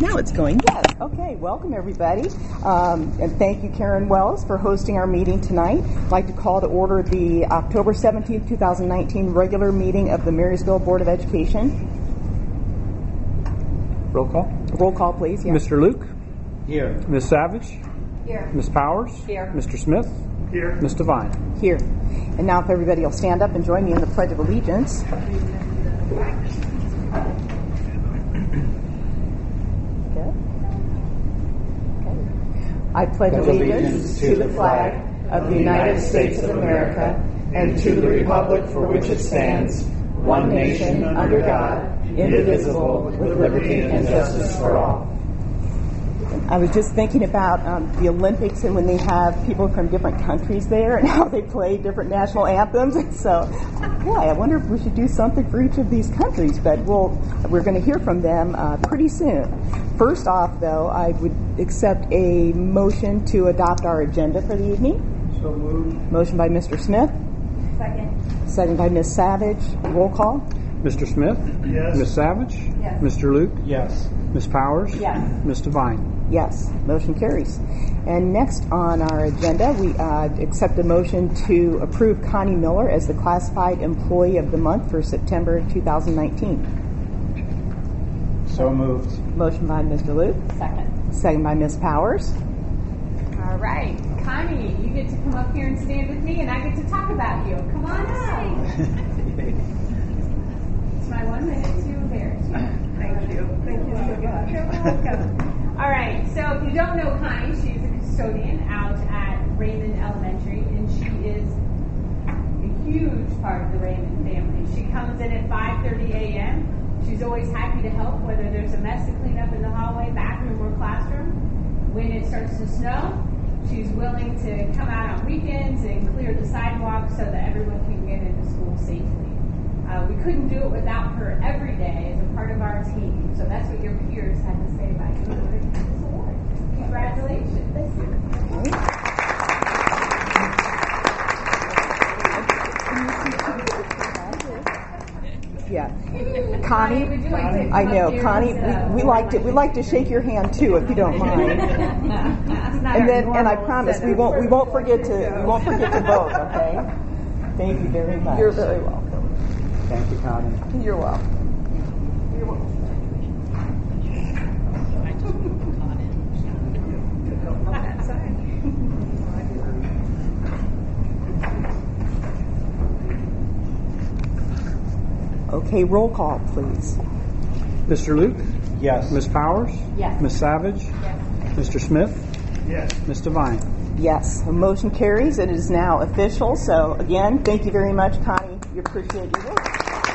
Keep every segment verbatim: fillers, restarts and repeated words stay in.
Now it's going, yes. Okay, welcome everybody. Um, and thank you, Karen Wells, for hosting our meeting tonight. I'd like to call to order the October seventeenth, twenty nineteen regular meeting of the Marysville Board of Education. Roll call. Roll call, please. Yeah. Mister Luke? Here. Miz Savage? Here. Miz Powers? Here. Mister Smith? Here. Miz Devine? Here. And now if everybody will stand up and join me in the Pledge of Allegiance. I pledge allegiance to the flag of the United States of America and to the republic for which it stands, one nation under God, indivisible, with liberty and justice for all. I was just thinking about um, the Olympics and when they have people from different countries there and how they play different national anthems. So, boy, I wonder if we should do something for each of these countries. But we'll, we're going to hear from them uh, pretty soon. First off, though, I would accept a motion to adopt our agenda for the evening. So moved. Motion by Mister Smith. Second. Second by Miz Savage. Roll call. Mister Smith? Yes. Miz Savage? Yes. Mister Luke? Yes. Miz Powers? Yes. Miz Devine? Yes, motion carries. And next on our agenda, we uh, accept a motion to approve Connie Miller as the Classified Employee of the Month for September twenty nineteen. So moved. Motion by Mister Luke. Second. Second by Miz Powers. All right, Connie, you get to come up here and stand with me, and I get to talk about you. Come on up. It's my one minute to embarrass you. Thank you. Thank you so much. You're welcome. All right, so if you don't know Connie, she's a custodian out at Raymond Elementary, and she is a huge part of the Raymond family. She comes in at five thirty a.m. She's always happy to help, whether there's a mess to clean up in the hallway, bathroom, or classroom. When it starts to snow, she's willing to come out on weekends and clear the sidewalks so that everyone can get into school safely. Uh, we couldn't do it without her every day as a part of our team. So that's what your peers had to say about you in order to get this award. Congratulations. Thank you. Yeah. Connie, Connie, would you like to come I know, up here Connie, and, uh, we, we like to we like to shake your hand too, if you don't mind. And then, and I promise we won't we won't forget to we won't forget to vote. Okay. Thank you very much. You're very welcome. Thank you, Connie. You're welcome. You're welcome. Okay, roll call, please. Mister Luke? Yes. Miz Powers? Yes. Miz Savage? Yes. Mister Smith? Yes. Miz Devine? Yes, the motion carries. It is now official. So again, thank you very much, Connie. We appreciate your work.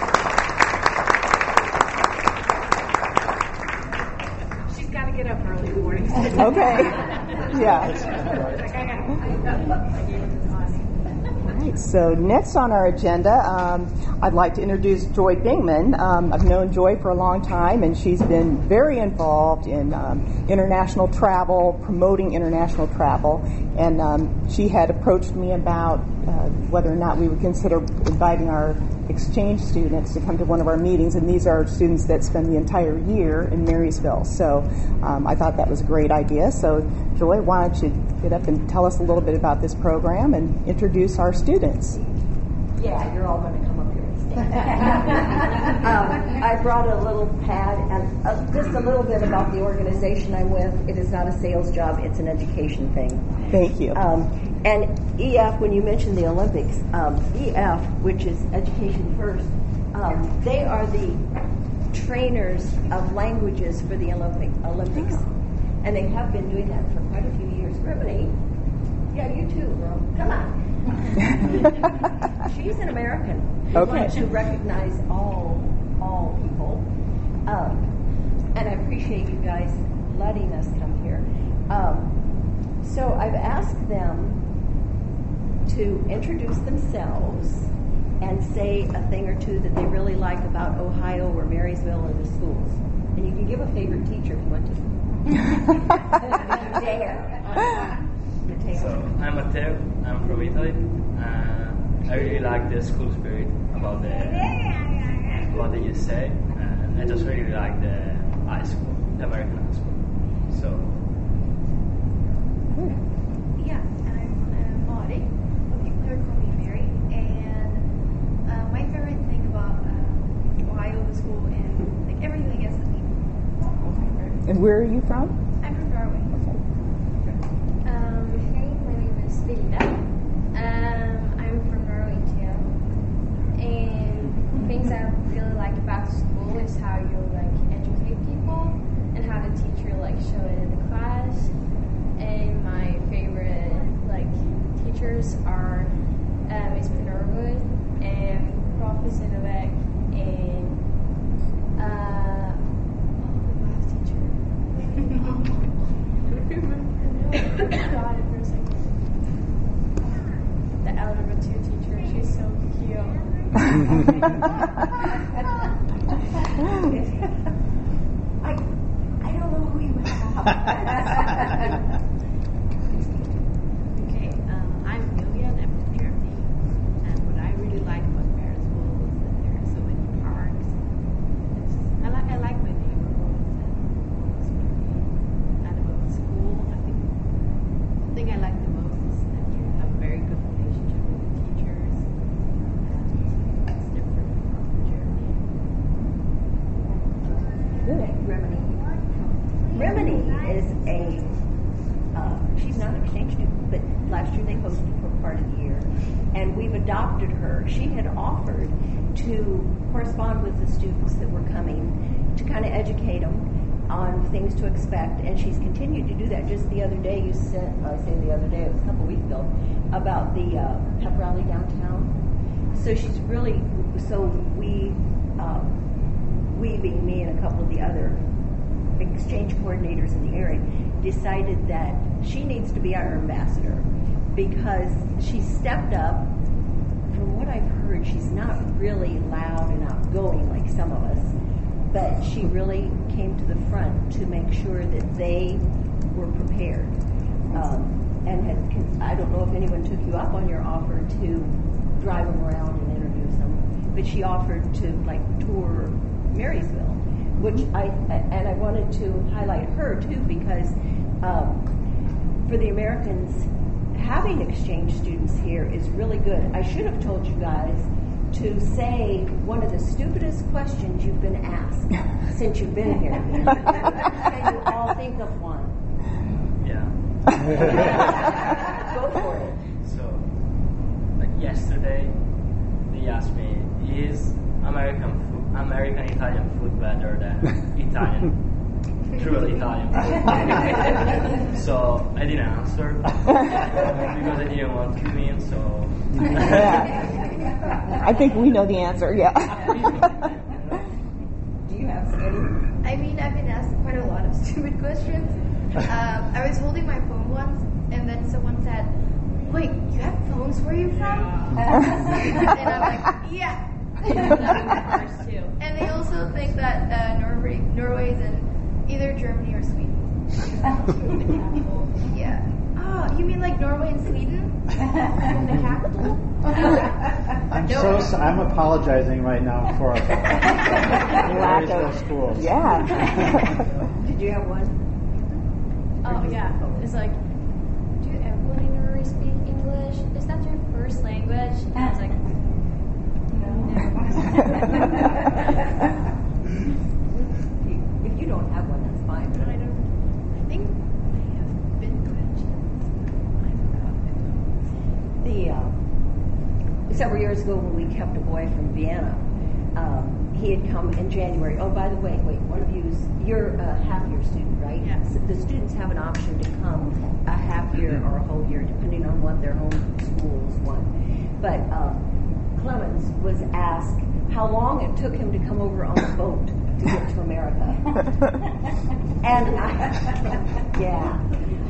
She's got to get up early in the morning. Okay. Yeah. Like, I gotta- All right. So next on our agenda, um, I'd like to introduce Joy Bingman. Um, I've known Joy for a long time, and she's been very involved in um, international travel, promoting international travel. And um, she had approached me about uh, whether or not we would consider inviting our exchange students to come to one of our meetings. And these are students that spend the entire year in Marysville. So um, I thought that was a great idea. So Joy, why don't you get up and tell us a little bit about this program and introduce our students. Yeah, you're all going to come up here and stand. um, I brought a little pad and uh, just a little bit about the organization I'm with. It is not a sales job. It's an education thing. Thank you. Um, and E F, when you mentioned the Olympics, um, E F, which is Education First, um, they are the trainers of languages for the Olympic, Olympics. And they have been doing that for quite a few years. Brittany, yeah, you too, girl. Come on. She's an American. We Okay. want to recognize all all people. Um, and I appreciate you guys letting us come here. Um, so I've asked them to introduce themselves and say a thing or two that they really like about Ohio or Marysville or the schools. And you can give a favorite teacher if you want to. Dare. So I'm Matteo. I'm from Italy. Uh, I really like the school spirit about the what they just say, and I just really like the high school. the American high school. So, Yeah, I'm uh, Mari, but people here call me Mary. And uh, my favorite thing about uh, Ohio, the school, and like everything, I guess, is me. And where are you from? I'm from Norway. Um, hey, my name is Vilda. Um, I'm from Norway too. And things I really like about school is how you like educate people and how the teacher like show it in the class. And my favorite like teachers are uh, Miss Norwood and Professor Novak and uh, oh, my math teacher. Got it for a second. The algebra two teacher, she's so cute. I I don't know who you have. Okay, um, I'm Amelia, and I'm from Germany. And what I really like about Paris School is that there are so many parks. It's, I, li- I like my neighborhoods and it's really, and about the school. I think the thing I like the most is that you have a very good relationship with the teachers. And it's different from Germany. Remedy. Remedy is a, uh, she's not an exchange student, but last year they hosted for part of the year. And we've adopted her. She had offered to correspond with the students that were coming to kind of educate them on things to expect. And she's continued to do that. Just the other day, you said, I say the other day, it was a couple weeks ago, about the uh, pep rally downtown. So she's really, so we, uh, we being me and a couple of the other exchange coordinators in the area, decided that she needs to be our ambassador because she stepped up. From what I've heard, she's not really loud and outgoing like some of us, but she really came to the front to make sure that they were prepared. Um, and had, I don't know if anyone took you up on your offer to drive them around and introduce them, but she offered to like tour Marysville, which I, and I wanted to highlight her too because um, for the Americans, having exchange students here is really good. I should have told you guys to say one of the stupidest questions you've been asked since you've been here. Can you all think of one? yeah. Go for it. So, like yesterday, they asked me, is American food, American Italian food better than Italian, truly Italian food? So I didn't answer because I didn't want to mean. So Yeah. I think we know the answer, yeah. Do you have any? I mean, I've been asked quite a lot of stupid questions. Um, I was holding my phone once, and then someone said, "Wait, you have phones? Where are you from?" And I'm like, "Yeah." And they also think that uh, Norway, Norway is in either Germany or Sweden. Yeah. Oh, you mean like Norway and Sweden? The capital? I'm No. so so I'm apologizing right now for Lack Marysville of, schools. yeah. Did you have one? Oh, yeah. It's like, do everyone in Norway speak English? Is that your first language? And I was like, If you don't have one, that's fine. I don't, I think I have been mentioned. I forgot. The uh, several years ago when we kept a boy from Vienna, um, he had come in January. Oh, by the way, wait, one of you's you're a half year student, right? Yes. So the students have an option to come a half year or a whole year, depending on what their home schools want. But um, Clemens was asked how long it took him to come over on a boat to get to America. And I, yeah,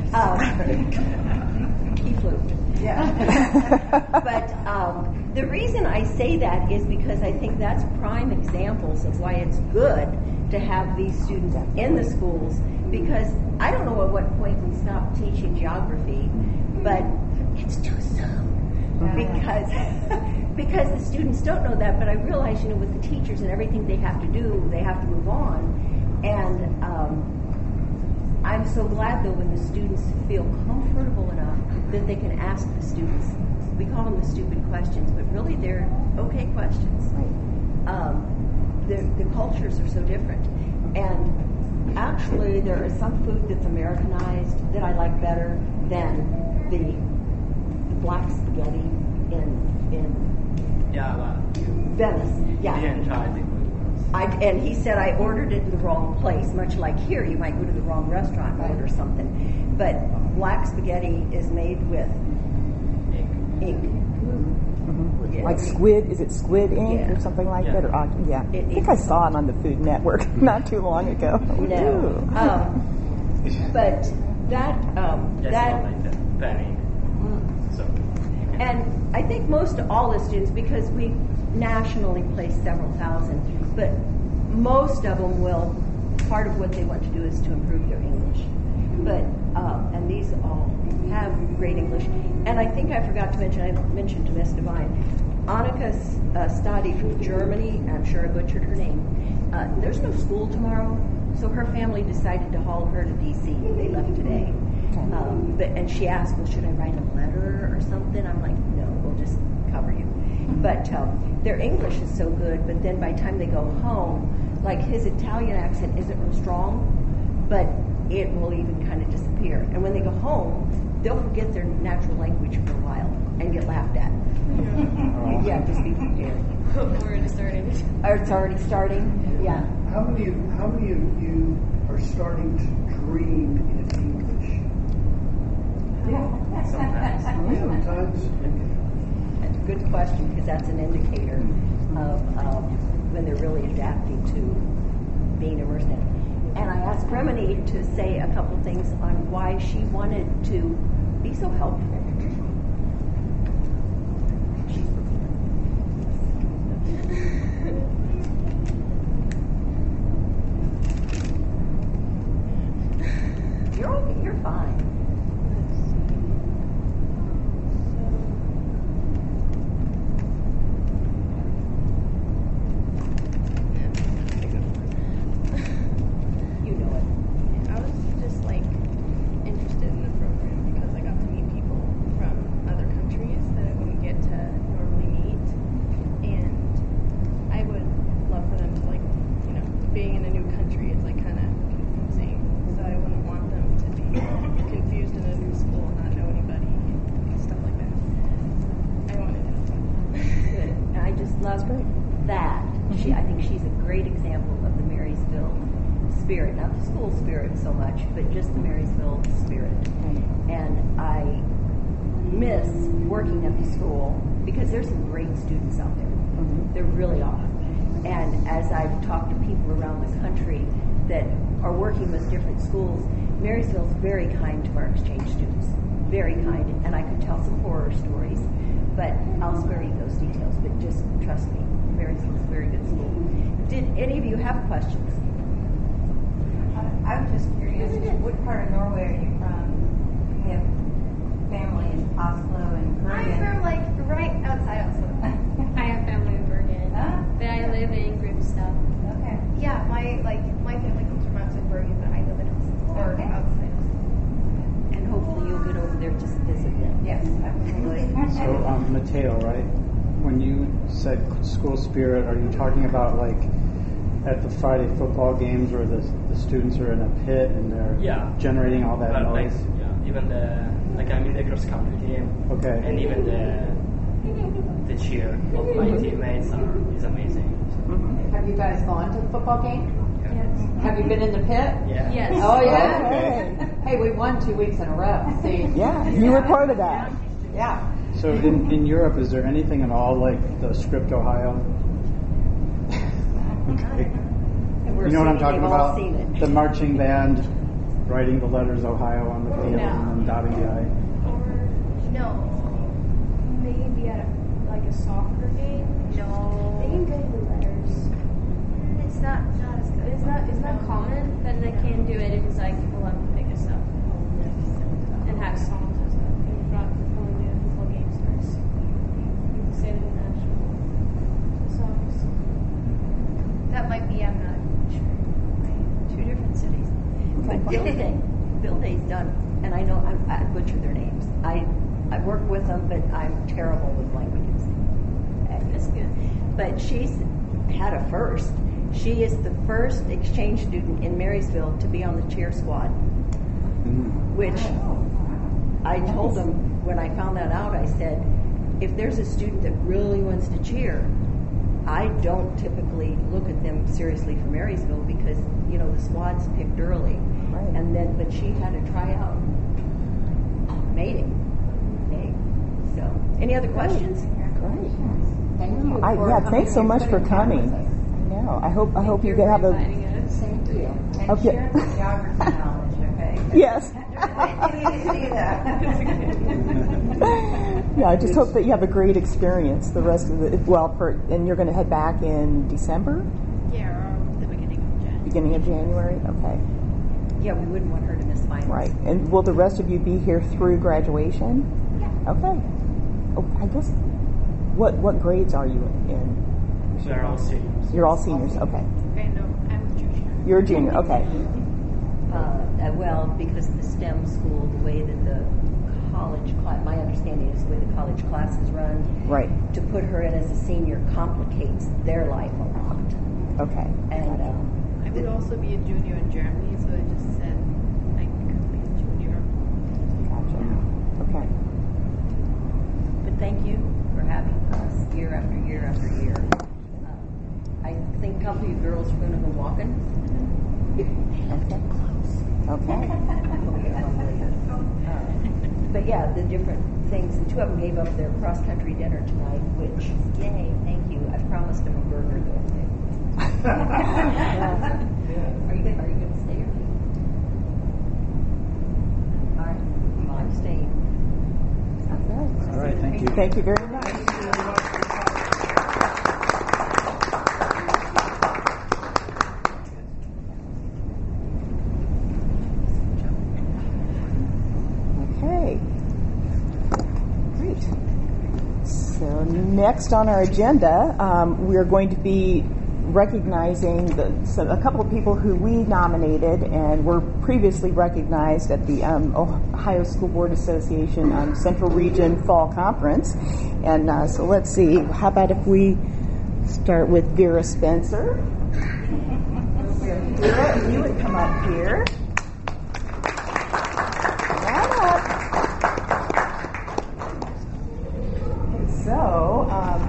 um, he flew. Yeah. But um, the reason I say that is because I think that's prime examples of why it's good to have these students in the schools, because I don't know at what point we stop teaching geography, but it's too soon. Because because the students don't know that, but I realize, you know, with the teachers and everything they have to do, they have to move on. And um, I'm so glad, though, when the students feel comfortable enough that they can ask the students. We call them the stupid questions, but really they're okay questions. Um, the, the cultures are so different. And actually, there is some food that's Americanized that I like better than the, the black spaghetti in in Yeah, but Venice. Yeah. you didn't try the good ones. I, and he said I ordered it in the wrong place, much like here, you might go to the wrong restaurant and order something. But black spaghetti is made with ink. Mhm. Yeah. Like squid, is it squid ink Yeah. or something like Yeah. that? Or uh, yeah, It- I think I saw it on the Food Network not too long ago. No. Ooh. Um, but that, um, Yeah, that, it's not like the penny. So, and I think most all the students, because we nationally place several thousand, but most of them will, part of what they want to do is to improve their English. But, um, and these all have great English. And I think I forgot to mention, I mentioned to Miss Devine, Annika uh, Stadi from Germany, I'm sure I butchered her name. Uh, there's no school tomorrow, so her family decided to haul her to D C. They left today. Um, but, and she asked, well, should I write a letter or something? I'm like, no, we'll just cover you. But um, their English is so good, but then by the time they go home, like his Italian accent isn't real strong, but it will even kind of disappear. And when they go home, they'll forget their natural language for a while and get laughed at. Oh. Yeah, just be prepared. We're already starting. Or it's already starting? Yeah. How many, how many of you are starting to dream in English? sometimes. Sometimes. That's a good question, because that's an indicator of um, when they're really adapting to being immersed in it. And I asked Remini to say a couple things on why she wanted to be so helpful. You're okay, you're fine. You know it. I was just like interested in the program because I got to meet people from other countries that I wouldn't get to normally meet, and I would love for them to like, you know, being in a new country is like kind of confusing, so I wouldn't want them to be confused in a new school and not know anybody and stuff like that. I wanted to help them. Good. And I just love that. She, I think she's a great example of the Marysville spirit, not the school spirit so much, but just the Marysville spirit. And I miss working at the school because there's some great students out there. Mhm. There really are. And as I've talked to people around the country that are working with different schools, Marysville's very kind to our exchange students. Very kind. And I could tell some horror stories, but I'll spare you those details. But just trust me, Marysville's a very good school. Did any of you have questions? I'm just curious, what part of Norway are you from? You have family in Oslo and Bergen. I'm from like right outside Oslo. I have family in Bergen, Ah. but I live in Grimstad. Okay. Yeah, my like my family comes from outside Bergen, but I live in Oslo or Okay. outside Oslo. And hopefully you'll get over there to visit them. Yes, absolutely. So, um, Mateo, right? When you said school spirit, are you talking about like at the Friday football games where the the students are in a pit and they're Yeah. generating all that But like, noise? yeah, even the like I'm in the cross country team. Okay. And even the the cheer of my teammates are, is amazing. Have you guys gone to the football game? Yes. Have you been in the pit? Yeah. Yes. Oh, yeah? Okay. Hey, we won two weeks in a row. See? Yeah, you were part of that. Yeah. So in, in Europe, is there anything at all like the Script Ohio? Okay. And we're You know what I'm assuming talking they've all about? seen it. The marching band writing the letters Ohio on the field No. and then dotting the I. Or no, maybe at a, like a soccer game. No. They can go to the letters. It's not not as good. It's not it's not common, but they can do it if it's like we'll have to pick us up and have songs and stuff. And brought before the football game starts. You can say the national songs. That might be. I'm not sure. Two different cities. But the other thing, Phil Day's done, and I know I'm, I butcher their names. I I work with them, but I'm terrible with languages. That's good. But she's had a first. She is the first exchange student in Marysville to be on the cheer squad, which I told them when I found that out. I said, if there's a student that really wants to cheer, I don't typically look at them seriously for Marysville because, you know, the squad's picked early. Right. And then, but she had a tryout. Mating. Okay. So, any other questions? Great. Thank you. I, for yeah, coming thanks so and much for spending time coming. with us. No, I hope I hope you Thank can have a. inviting us. Thank you. And Okay. share the geography knowledge, okay? Yes. I need to see that. Yeah, I just hope that you have a great experience the rest of the well. For and you're going to head back in December, Yeah, or the beginning of January. beginning of January. Okay, Yeah, we wouldn't want her to miss finals. right. And will the rest of you be here through graduation? Yeah. Okay. Oh, I guess. What what grades are you in? We're all seniors. You're all seniors. Okay. Okay, no, I'm a junior. You're a junior. Okay. Uh, uh, well, because the STEM school, the way that the college class, my understanding is the way the college classes run, Right. to put her in as a senior complicates their life a lot. Okay. And um, I would also be a junior in Germany, so I just said I could be a junior. Gotcha. Okay. but thank you for having us year after year after year. Uh, I think a couple of you girls are going to go walking. Okay. Okay. Uh, but yeah, the different things. And two of them gave up their cross-country dinner tonight, which, yay, thank you. I promised them a burger, though. Are you good? Are you going to stay or leave? All right. I'm staying. Okay. All right, thank you. Thank you very much. Okay. Great. So next on our agenda, um, we're going to be recognizing the, so a couple of people who we nominated and were previously recognized at the um, Ohio School Board Association um, Central Region Fall Conference. And uh, so let's see, how about if we start with Vera Spencer? Vera, if you would come up here. Come on up. So, um,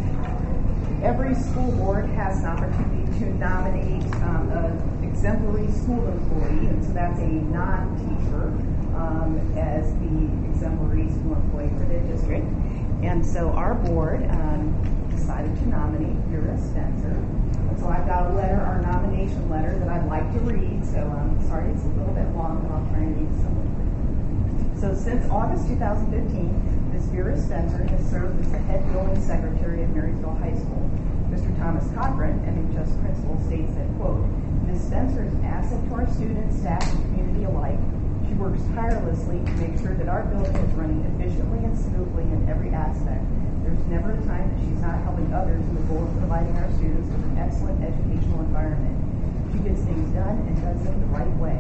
every school board has an opportunity to nominate um, an exemplary school employee, and so that's a non-teacher um, as the exemplary school employee for their district. And so our board um, decided to nominate Vera Spencer. And so I've got a letter, our nomination letter, that I'd like to read. So I'm um, sorry it's a little bit long, but I'll try and read some of it. So since August two thousand fifteen, Miz Vera Spencer has served as the head building secretary at Marysville High School. Mister Thomas Cochran, M H S principal, states that, quote, Miz Spencer is an asset to our students, staff, and community alike. She works tirelessly to make sure that our building is running efficiently and smoothly in every aspect. There's never a time that she's not helping others in the goal of providing our students with an excellent educational environment. She gets things done and does them the right way.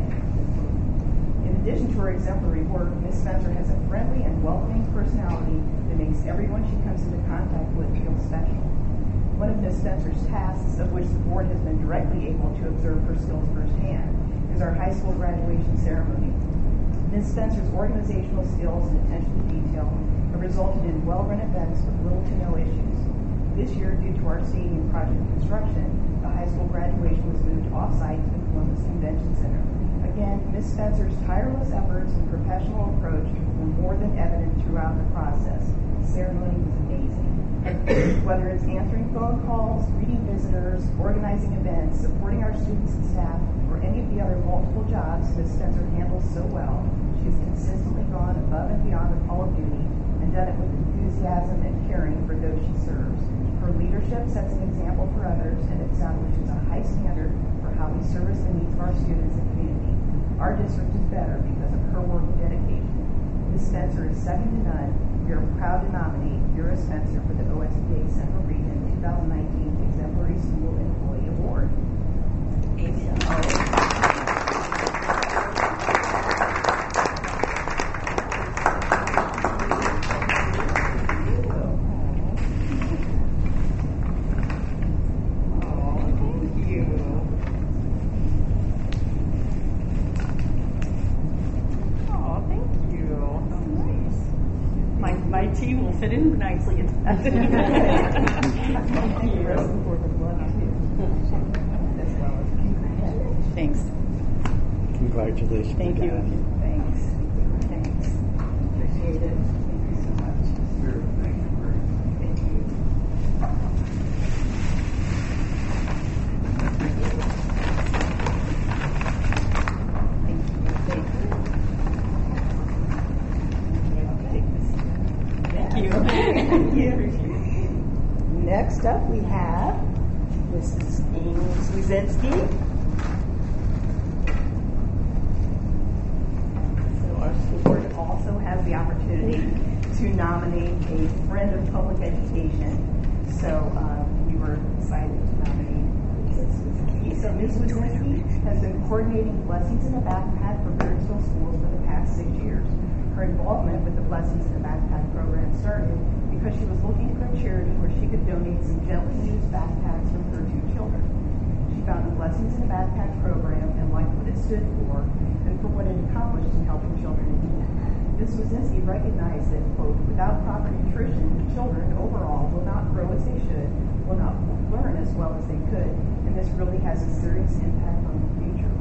In addition to her exemplary work, Miz Spencer has a friendly and welcoming personality that makes everyone she comes into contact with feel special. One of Miz Spencer's tasks, of which the board has been directly able to observe her skills firsthand, is our high school graduation ceremony. Miz Spencer's organizational skills and attention to detail have resulted in well-run events with little to no issues. This year, due to our stadium project construction, the high school graduation was moved off-site to the Columbus Convention Center. Again, Miz Spencer's tireless efforts and professional approach were more than evident throughout the process. The ceremony was amazing. Whether it's answering phone calls, greeting visitors, organizing events, supporting our students and staff, or any of the other multiple jobs Miz Spencer handles so well, she has consistently gone above and beyond the call of duty and done it with enthusiasm and caring for those she serves. Her leadership sets an example for others and establishes a high standard for how we service the needs of our students and community. Our district is better because of her work and dedication. Miz Spencer is second to none. We are proud to nominate Vera Spencer for the O S B A Central Region twenty nineteen Exemplary School Employee Award. Amen. fit in nicely into that. Thanks. Congratulations. Thank you. Dad. Thanks. Thanks. Appreciate it. Thank you so much. Thank you. Thank you. Thank you. Next up, we have Missus Amy Swizinski. So our school board also has the opportunity to nominate a friend of public education. So uh, we were excited to nominate Missus Swizinski. So Miz Swizinski has been coordinating Blessings in a Backpack for Birdsville schools for the past six years. Her involvement with the Blessings in a Backpack program started because she was looking for a charity where she could donate some gently used backpacks from her two children. She found the Blessings in a Backpack program and liked what it stood for and for what it accomplished in helping children in need. Miz Swizinski recognized that, quote, without proper nutrition, children overall will not grow as they should, will not learn as well as they could, and this really has a serious impact on the future.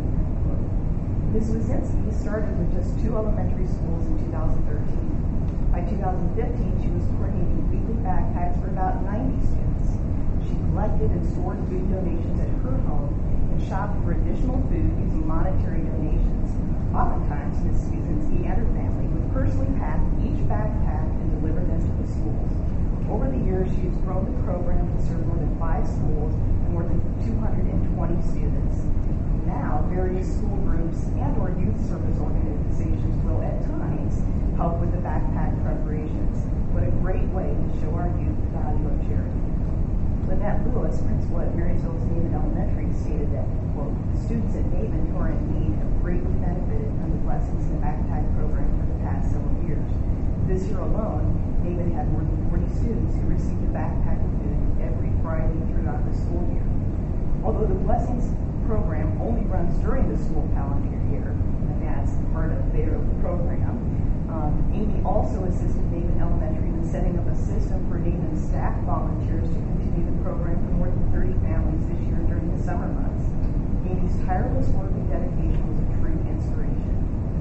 Miz Swizinski started with just two elementary schools in two thousand thirteen. By two thousand fifteen, she was coordinating weekly backpacks for about ninety students. She collected and stored food donations at her home and shopped for additional food using monetary donations. Oftentimes, Miz Swizinski and her family would personally pack each backpack and deliver them to the schools. Over the years, she has grown the program to serve more than five schools and more than two hundred twenty students. Now, various school groups and or youth service organizations will at times help with the backpack preparations. What a great way to show our youth the value of charity. Lynette Lewis, principal at Marysville's Naaman Elementary, stated that, quote, students at Naaman who are in need have greatly benefited from the Blessings in the Backpack program for the past several years. This year alone, Naaman had more than forty students who received a backpack of food every Friday throughout the school year. Although the Blessings program only runs during the school calendar year, and that's part of their program, um, Amy also assisted Naaman Elementary in setting up a system for Naaman staff volunteers to continue the program for more than thirty families this year during the summer months. Amy's tireless work and dedication was a true inspiration.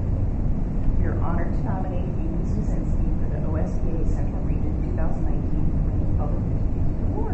We are honored to nominate Amy Swizinski for the O S B A Central Region twenty nineteen Public Education Award.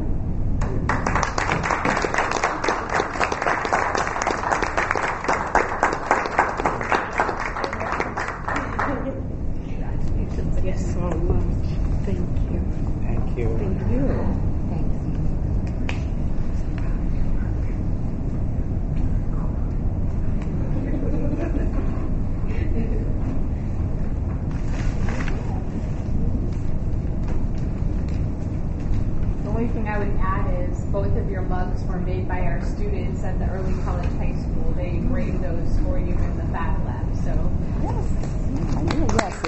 I would add is both of your mugs were made by our students at the Early College High School. They engraved those for you in the Fab Lab. So yes, yes,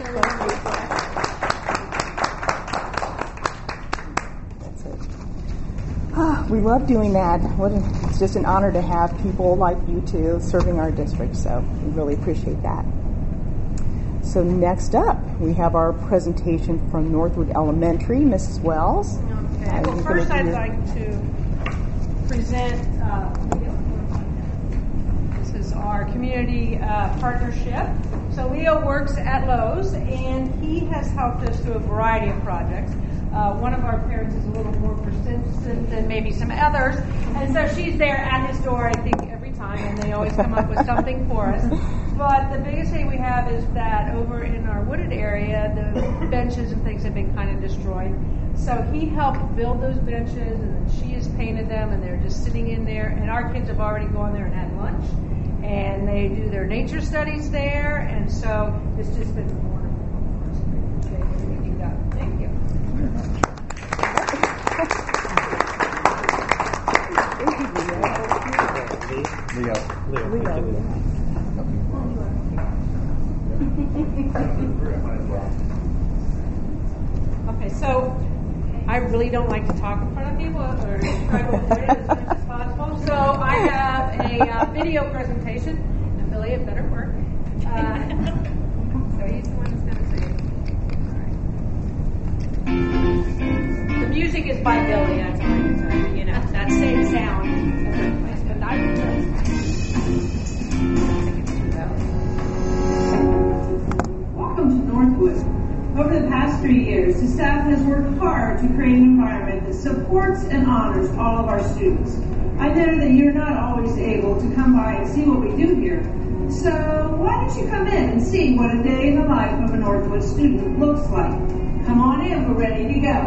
that's it. Ah, we love doing that. What a, it's just an honor to have people like you two serving our district. So we really appreciate that. So next up, we have our presentation from Northwood Elementary, Missus Wells. Okay. Well, first I'd like to present, uh, this is our community uh, partnership. So Leo works at Lowe's, and he has helped us through a variety of projects. Uh, one of our parents is a little more persistent than maybe some others, and so she's there at his door, I think, every time, and they always come up with something for us. But the biggest thing we have is that over in our wooded area, the benches and things have been kind of destroyed. So he helped build those benches, and then she has painted them, and they're just sitting in there. And our kids have already gone there and had lunch, and they do their nature studies there. And so it's just been wonderful. So everything you've done. Thank you. Leo. Leo. Leo. Okay, so I really don't like to talk in front of people or try to avoid it as much as possible. So I have a uh, video presentation. Affiliate better work. Uh, so he's the one that's going to say it. All right. it's by Billy, that's why, so, you know, that same sound every place, but not Welcome to Northwood. Over the past three years, the staff has worked hard to create an environment that supports and honors all of our students. I know that you're not always able to come by and see what we do here, so why don't you come in and see what a day in the life of a Northwood student looks like. Come on in, we're ready to go.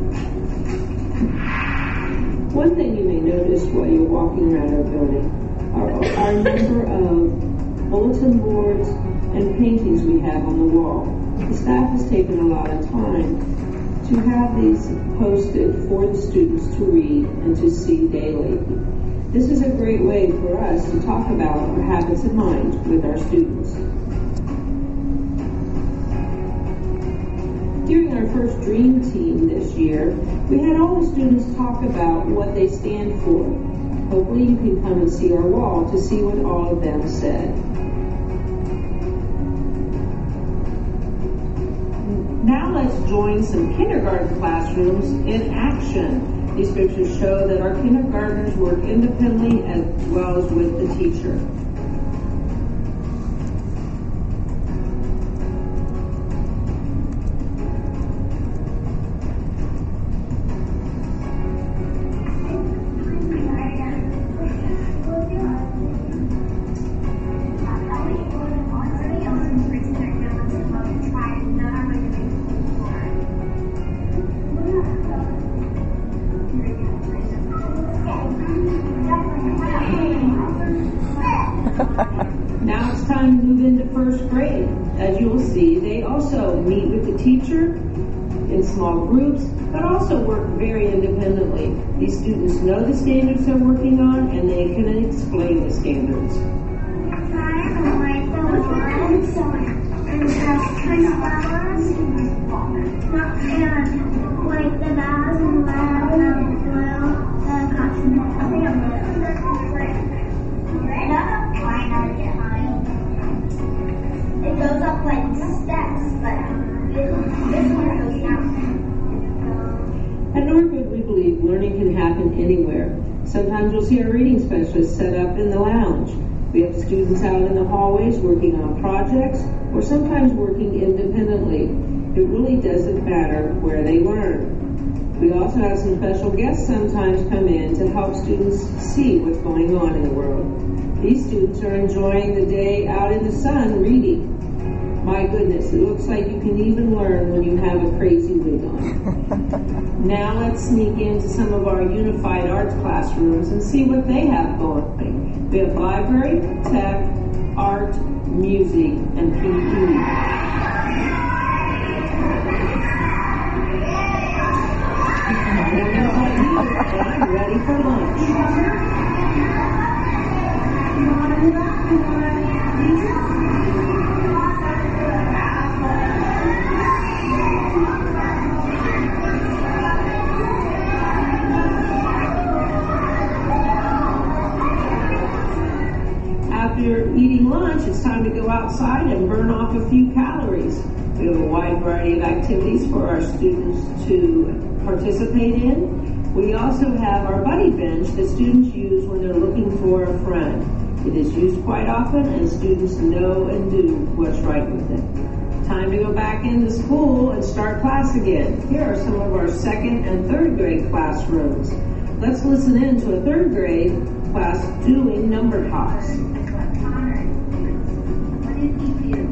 One thing you may notice while you're walking around our building are our number of bulletin boards and paintings we have on the wall. The staff has taken a lot of time to have these posted for the students to read and to see daily. This is a great way for us to talk about our habits of mind with our students. During our first Dream Team this year, we had all the students talk about what they stand for. Hopefully you can come and see our wall to see what all of them said. Now let's join some kindergarten classrooms in action. These pictures show that our kindergartners work independently as well as with the teacher. Now it's time to move into first grade. As you will see, they also meet with the teacher in small groups, but also work very independently. These students know the standards they're working on, and they can explain the standards. It goes up like steps, but this one goes down. At Northwood, we believe learning can happen anywhere. Sometimes you'll see our reading specialists set up in the lounge. We have students out in the hallways working on projects, or sometimes working independently. It really doesn't matter where they learn. We also have some special guests sometimes come in to help students see what's going on in the world. These students are enjoying the day out in the sun reading. My goodness, it looks like you can even learn when you have a crazy wig on. Now let's sneak into some of our unified arts classrooms and see what they have going. We have library, tech, art, music, and P E. Ready for lunch. After eating lunch, it's time to go outside and burn off a few calories. We have a wide variety of activities for our students to participate in. We also have our buddy bench that students use when they're looking for a friend. It is used quite often, and students know and do what's right with it. Time to go back into school and start class again. Here are some of our second and third grade classrooms. Let's listen in to a third grade class doing number talks. What did he do?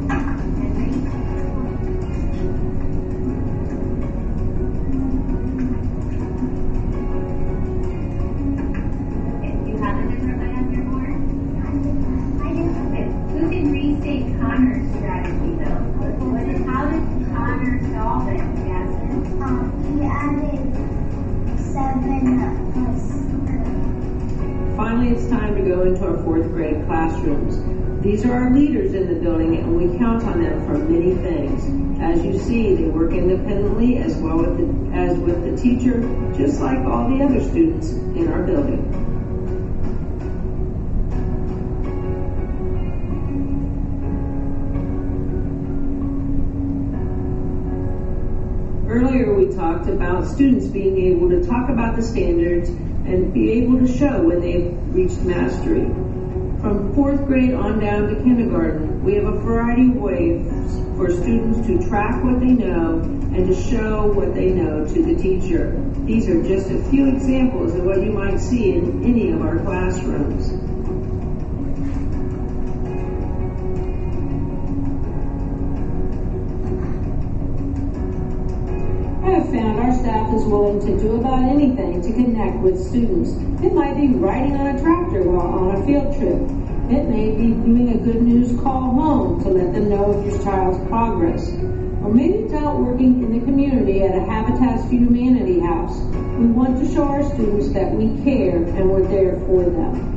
You have a different way on your board? I didn't. Okay. Who did restate Connor's strategy though? What did, how did Connor solve it, Jasmine? Um, he added seven plus. Finally, it's time to go into our fourth grade classrooms. These are our leaders in the building, and we count on them for many things. As you see, they work independently as well with the, as with the teacher, just like all the other students in our building. Earlier we talked talked about students being able to talk about the standards and be able to show when they've reached mastery. From fourth grade on down to kindergarten, we have a variety of ways for students to track what they know and to show what they know to the teacher. These are just a few examples of what you might see in any of our classrooms. I have found our staff is willing to do about anything to connect with students. It might be riding on a tractor while on a field trip. It may be doing a good news call home to let them know of your child's progress. Or maybe it's out working in the community at a Habitat for Humanity house. We want to show our students that we care and we're there for them.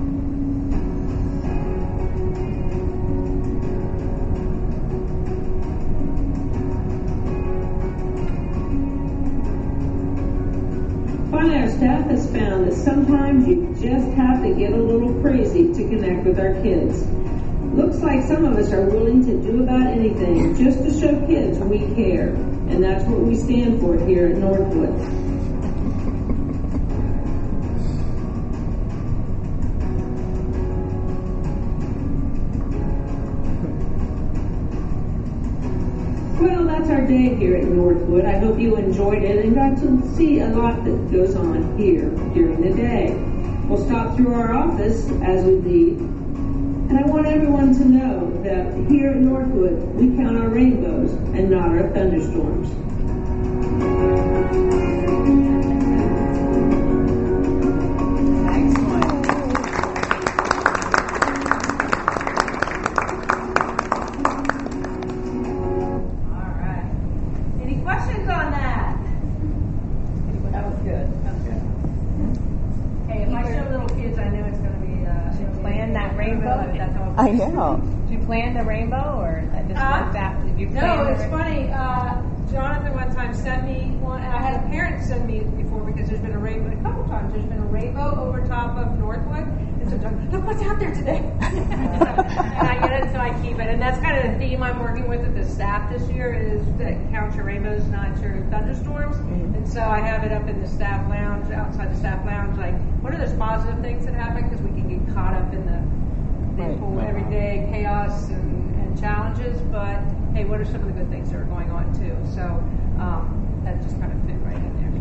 Finally, our staff has found that sometimes you just have to get a little crazy to connect with our kids. Looks like some of us are willing to do about anything just to show kids we care. And that's what we stand for here at Northwood. Well, that's our day here at Northwood. I hope you enjoyed it and got to see a lot that goes on here during the day. We'll stop through our office as we leave. And I want everyone to know that here at Northwood, we count our rainbows and not our thunderstorms. I know. Did you plan the rainbow, or just uh, like that? Did you plan no, it's rainbow? Funny. Uh, Jonathan one time sent me one. I had a parent send me before because there's been a rainbow a couple times. There's been a rainbow over top of Northwood, and sometimes look what's out there today. and I get it, so I keep it. And that's kind of the theme I'm working with with the staff this year is that count your rainbows, not your thunderstorms. Mm-hmm. And so I have it up in the staff lounge, outside the staff lounge. Like, what are those positive things that happen? Because we can get caught up in the Right. Full everyday chaos and, and challenges, but hey, what are some of the good things that are going on too? So um, that just kind of fit right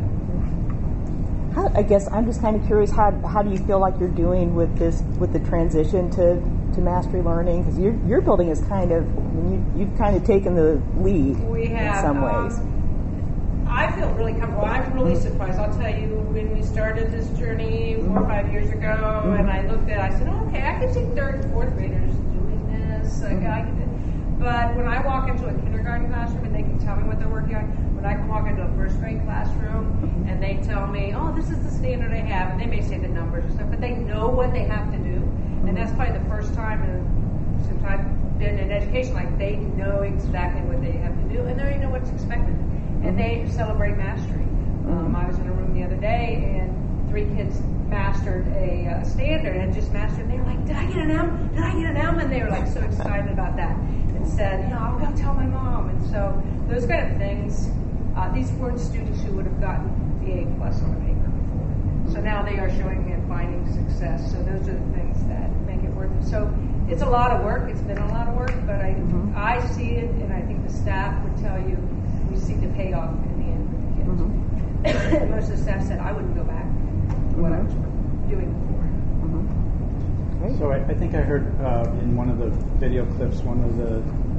in there. How, I guess I'm just kind of curious. How how do you feel like you're doing with this with the transition to, to mastery learning? Because your your building is kind of I mean, you you've kind of taken the lead we have, in some ways. Um, I feel really comfortable. I'm really surprised. I'll tell you, when we started this journey four or five years ago, mm-hmm. and I looked at it, I said, oh, okay, I can see third and fourth graders doing this. Like, mm-hmm. I can, but when I walk into a kindergarten classroom and they can tell me what they're working on, when I can walk into a first grade classroom mm-hmm. and they tell me, oh, this is the standard I have, and they may say the numbers and stuff, but they know what they have to do. Mm-hmm. And that's probably the first time in, since I've been in education, like they know exactly what they have to do, and they know what's expected. And they celebrate mastery. Um, I was in a room the other day, and three kids mastered a uh, standard and just mastered. And they were like, "Did I get an M? Did I get an M?" And they were like so excited about that, and said, "You know, I'll go tell my mom." And so those kind of things. Uh, these weren't students who would have gotten the A plus on a paper before, so now they are showing and finding success. So those are the things that make it worth it. So it's a lot of work. It's been a lot of work, but I mm-hmm. I see it, and I think the staff would tell you. We see the payoff in the end with the kids. Mm-hmm. Most of the staff said, I wouldn't go back to what mm-hmm. I was doing before. Mm-hmm. So I, I think I heard uh, in one of the video clips, one of the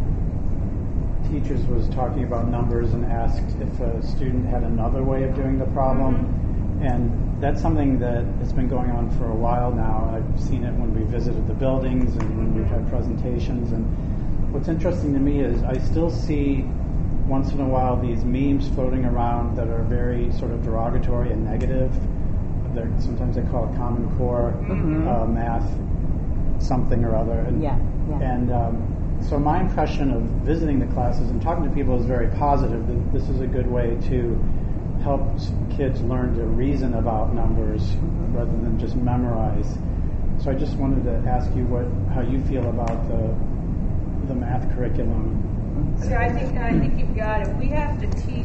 teachers was talking about numbers and asked if a student had another way of doing the problem. Mm-hmm. And that's something that has been going on for a while now. I've seen it when we visited the buildings and when we've had presentations. And what's interesting to me is I still see once in a while these memes floating around that are very sort of derogatory and negative. They're, sometimes they call it Common Core mm-hmm. uh, math something or other. And, yeah, yeah. and um, so my impression of visiting the classes and talking to people is very positive. This is a good way to help kids learn to reason about numbers mm-hmm. rather than just memorize. So I just wanted to ask you what how you feel about the the math curriculum. So I think I think you've got it. We have to teach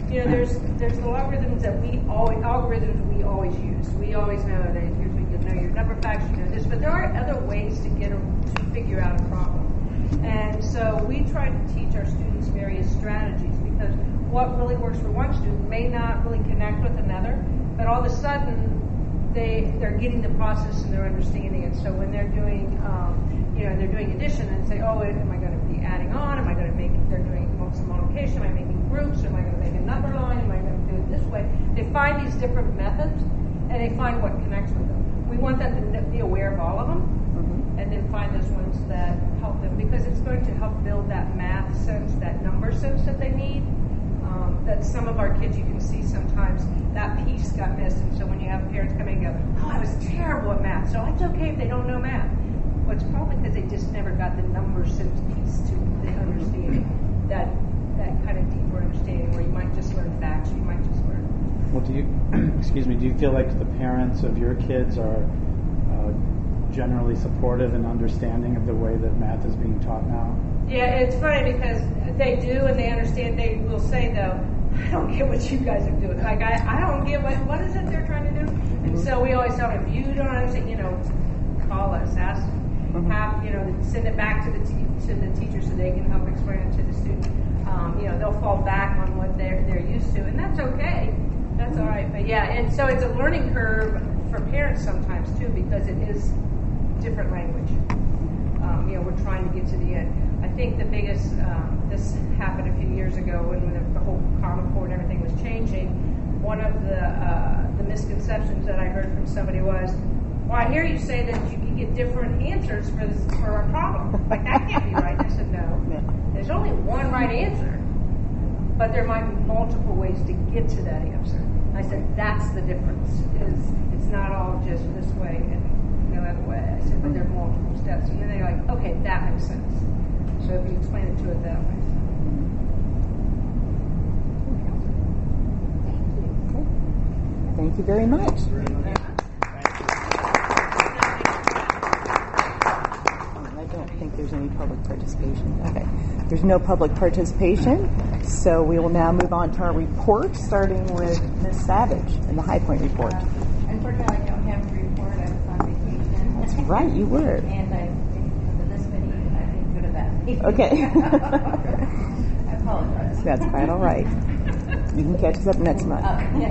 You know, there's there's the algorithms that we always algorithms we always use. We always know that here's what you know your number facts, you know this, but there are other ways to get a, to figure out a problem. And so we try to teach our students various strategies because what really works for one student may not really connect with another, but all of a sudden they they're getting the process and they're understanding it. So when they're doing um, you know they're doing addition and say, oh, am I going to be adding on? Am I going to make they're doing some multiplication? Am I making groups? Am I going to make a number line? Am I going to do it this way? They find these different methods and they find what connects with them. We want them to be aware of all of them mm-hmm. and then find those ones that help them because it's going to help build that math sense, that number sense that they need. Um, that some of our kids, you can see sometimes that piece got missed. And so when you have parents come in and go, oh, I was terrible at math, so it's okay if they don't know math. Well, it's probably because they just never got the number sense piece to the understanding, that that kind of deeper understanding where you might just learn facts, you might just learn. Well, do you, excuse me, do you feel like the parents of your kids are uh, generally supportive and understanding of the way that math is being taught now? Yeah, it's funny because they do and they understand. They will say, though, I don't get what you guys are doing. Like, I, I don't get what, what is it they're trying to do? Mm-hmm. And so we always tell them, if you don't understand, you know, call us, ask, mm-hmm. have, you know, send it back to the te- to the teacher so they can help explain it to the student. Um, you know, they'll fall back on what they're, they're used to, and that's okay. That's all right. But, yeah, and so it's a learning curve for parents sometimes, too, because it is different language. Um, you know, we're trying to get to the end. I think the biggest, um, this happened a few years ago when the, the whole Common Core and everything was changing. One of the uh, the misconceptions that I heard from somebody was, well, I hear you say that you can get different answers for this, for a problem. Like, that can't be right. I said, no. There's only one right answer, but there might be multiple ways to get to that answer. I said, that's the difference. Is it's not all just this way and no other way. I said, but there are multiple steps. And then they're like, okay, that makes sense. So if you explain it to it that way. Thank you very much. I don't think there's any public participation. Okay. There's no public participation, so we will now move on to our report, starting with Miz Savage in the High Point report. Uh, unfortunately, I don't have a report. I was on vacation. That's right, you were. And I didn't this many, I didn't go to that. Okay. I apologize. That's quite all right. You can catch us up next month.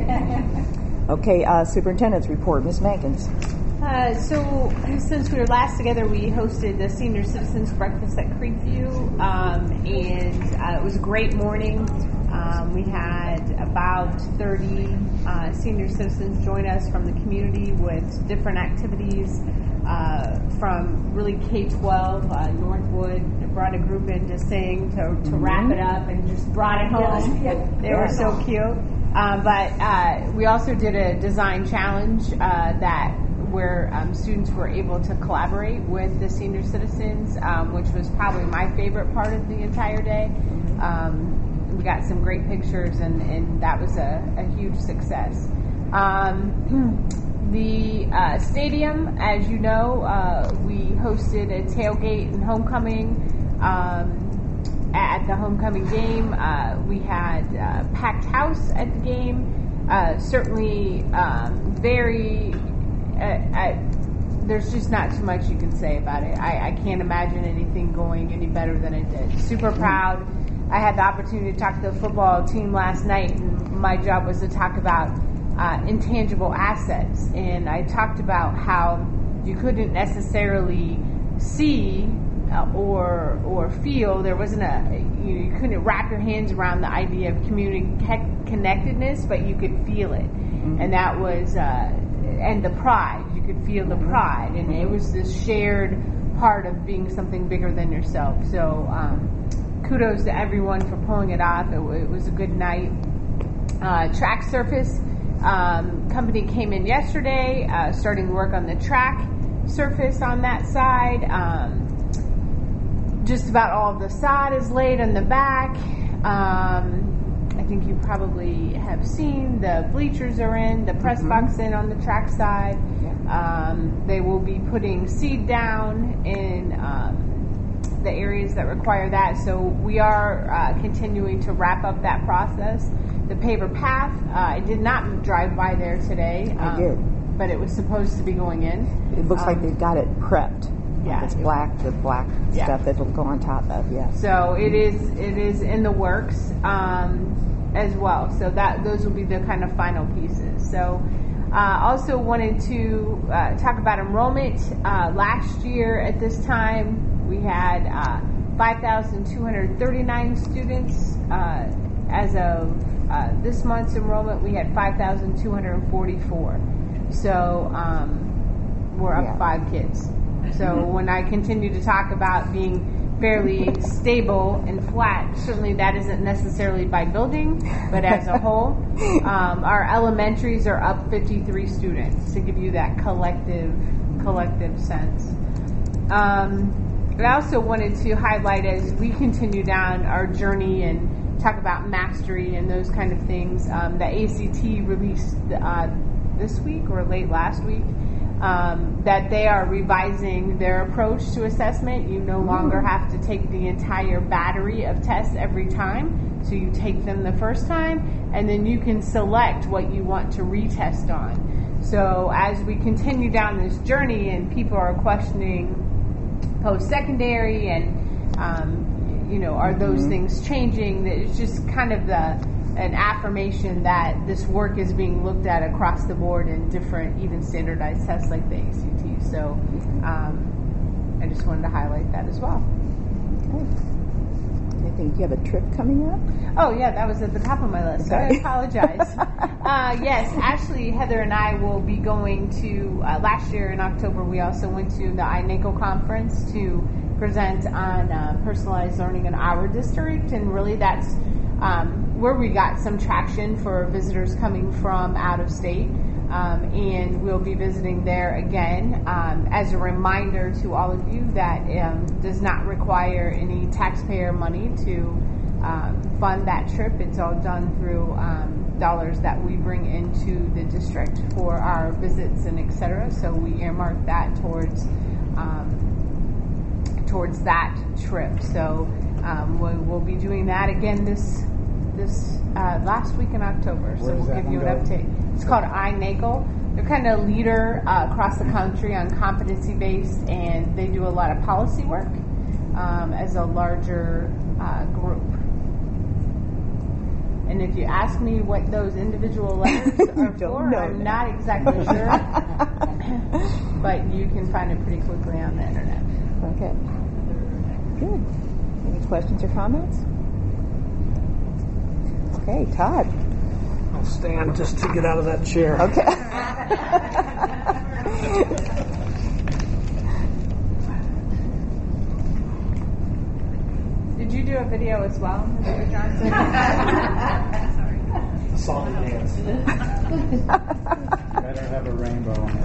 Oh. Okay, uh, Superintendent's report, Miz Mankins. Uh, so since we were last together, we hosted the Senior Citizens Breakfast at Creekview, um, and uh, it was a great morning. Um, we had about thirty uh, senior citizens join us from the community with different activities uh, from really K twelve. Uh, Northwood brought a group in to sing, to, to wrap it up, and just brought it home. Yeah. They were so cute. Uh, but uh, we also did a design challenge uh, that where um, students were able to collaborate with the senior citizens, um, which was probably my favorite part of the entire day. Um, we got some great pictures, and, and that was a, a huge success. Um, the uh, stadium, as you know, uh, we hosted a tailgate and homecoming. Um, at the homecoming game, uh, we had a packed house at the game. Uh, certainly um, very... Uh, I, there's just not too much you can say about it. I, I can't imagine anything going any better than it did. Super proud. I had the opportunity to talk to the football team last night, and my job was to talk about uh, intangible assets. And I talked about how you couldn't necessarily see uh, or or feel. There wasn't a you, you couldn't wrap your hands around the idea of community connectedness, but you could feel it, mm-hmm. and that was. Uh, And the pride, you could feel the pride, and it was this shared part of being something bigger than yourself. So, um, kudos to everyone for pulling it off. It, it was a good night. Uh, track surface um, company came in yesterday, uh, starting work on the track surface on that side. Um, just about all of the sod is laid on the back. Um, I think you probably have seen the bleachers are in, the press mm-hmm. box in on the track side. Yeah. Um, they will be putting seed down in um, the areas that require that. So we are uh, continuing to wrap up that process. the paver path. Uh, I did not drive by there today. I um, did. But it was supposed to be going in. It looks um, like they've got it prepped. Yeah. It's black, the black Yeah. stuff that will go on top of, yeah. So it is it is in the works um, as well. So that those will be the kind of final pieces. So uh, also wanted to uh, talk about enrollment. Uh, last year at this time we had uh, five thousand two hundred thirty-nine students. Uh, as of uh, this month's enrollment, we had five thousand two hundred forty-four. So um, we're up Yeah. five kids. So when I continue to talk about being fairly stable and flat, certainly that isn't necessarily by building, but as a whole. Um, our elementaries are up fifty-three students to give you that collective collective sense. Um, and I also wanted to highlight as we continue down our journey and talk about mastery and those kind of things, um, the A C T released uh, this week or late last week. Um, that they are revising their approach to assessment. You no longer have to take the entire battery of tests every time. So you take them the first time, and then you can select what you want to retest on. So as we continue down this journey and people are questioning post-secondary and, um, you know, are those Mm-hmm. things changing? It's just kind of the an affirmation that this work is being looked at across the board in different, even standardized tests like the A C T. So um, I just wanted to highlight that as well. I think you have a trip coming up? Oh, yeah, that was at the top of my list. So I apologize. uh, yes, Ashley, Heather, and I will be going to, uh, last year in October, we also went to the I NACO conference to present on uh, personalized learning in our district, and really that's um, where we got some traction for visitors coming from out of state. Um, and we'll be visiting there again. Um, as a reminder to all of you, that um, does not require any taxpayer money to um, fund that trip. It's all done through um, dollars that we bring into the district for our visits and et cetera. So we earmark that towards um, towards that trip. So um, we, we'll be doing that again this this uh, last week in October. So Where does we'll that give you an one go? update. It's called I NACO. They're kind of a leader uh, across the country on competency-based, and they do a lot of policy work um, as a larger uh, group. And if you ask me what those individual letters are for, I'm not exactly sure. But you can find it pretty quickly on the internet. Okay. Good. Any questions or comments? Okay, Todd. I'll stand just to get out of that chair. Okay. Did you do a video as well, Mister Johnson? A song and dance. Better have a rainbow on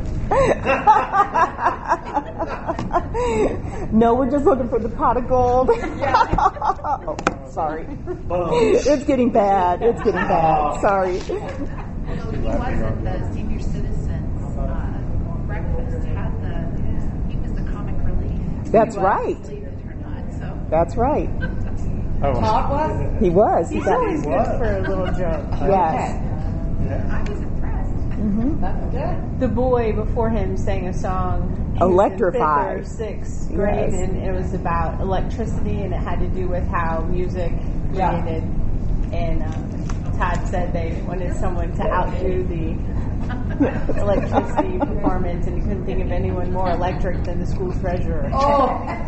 it. No, we're just looking for the pot of gold. Oh, sorry. It's getting bad. It's getting bad. Sorry. He was at the senior citizens uh, breakfast. Had the he was the comic relief. That's He was, right. believe it or not. So That's right. Oh, Todd was? He was. He He's got- always good for a little joke. Yes. I was impressed. Mm-hmm. That's good. The boy before him sang a song. He was in Electrified. fifth or sixth grade, Yes. and it was about electricity, and it had to do with how music created. And um, Todd said they wanted someone to outdo the electricity performance, and he couldn't think of anyone more electric than the school treasurer. Oh.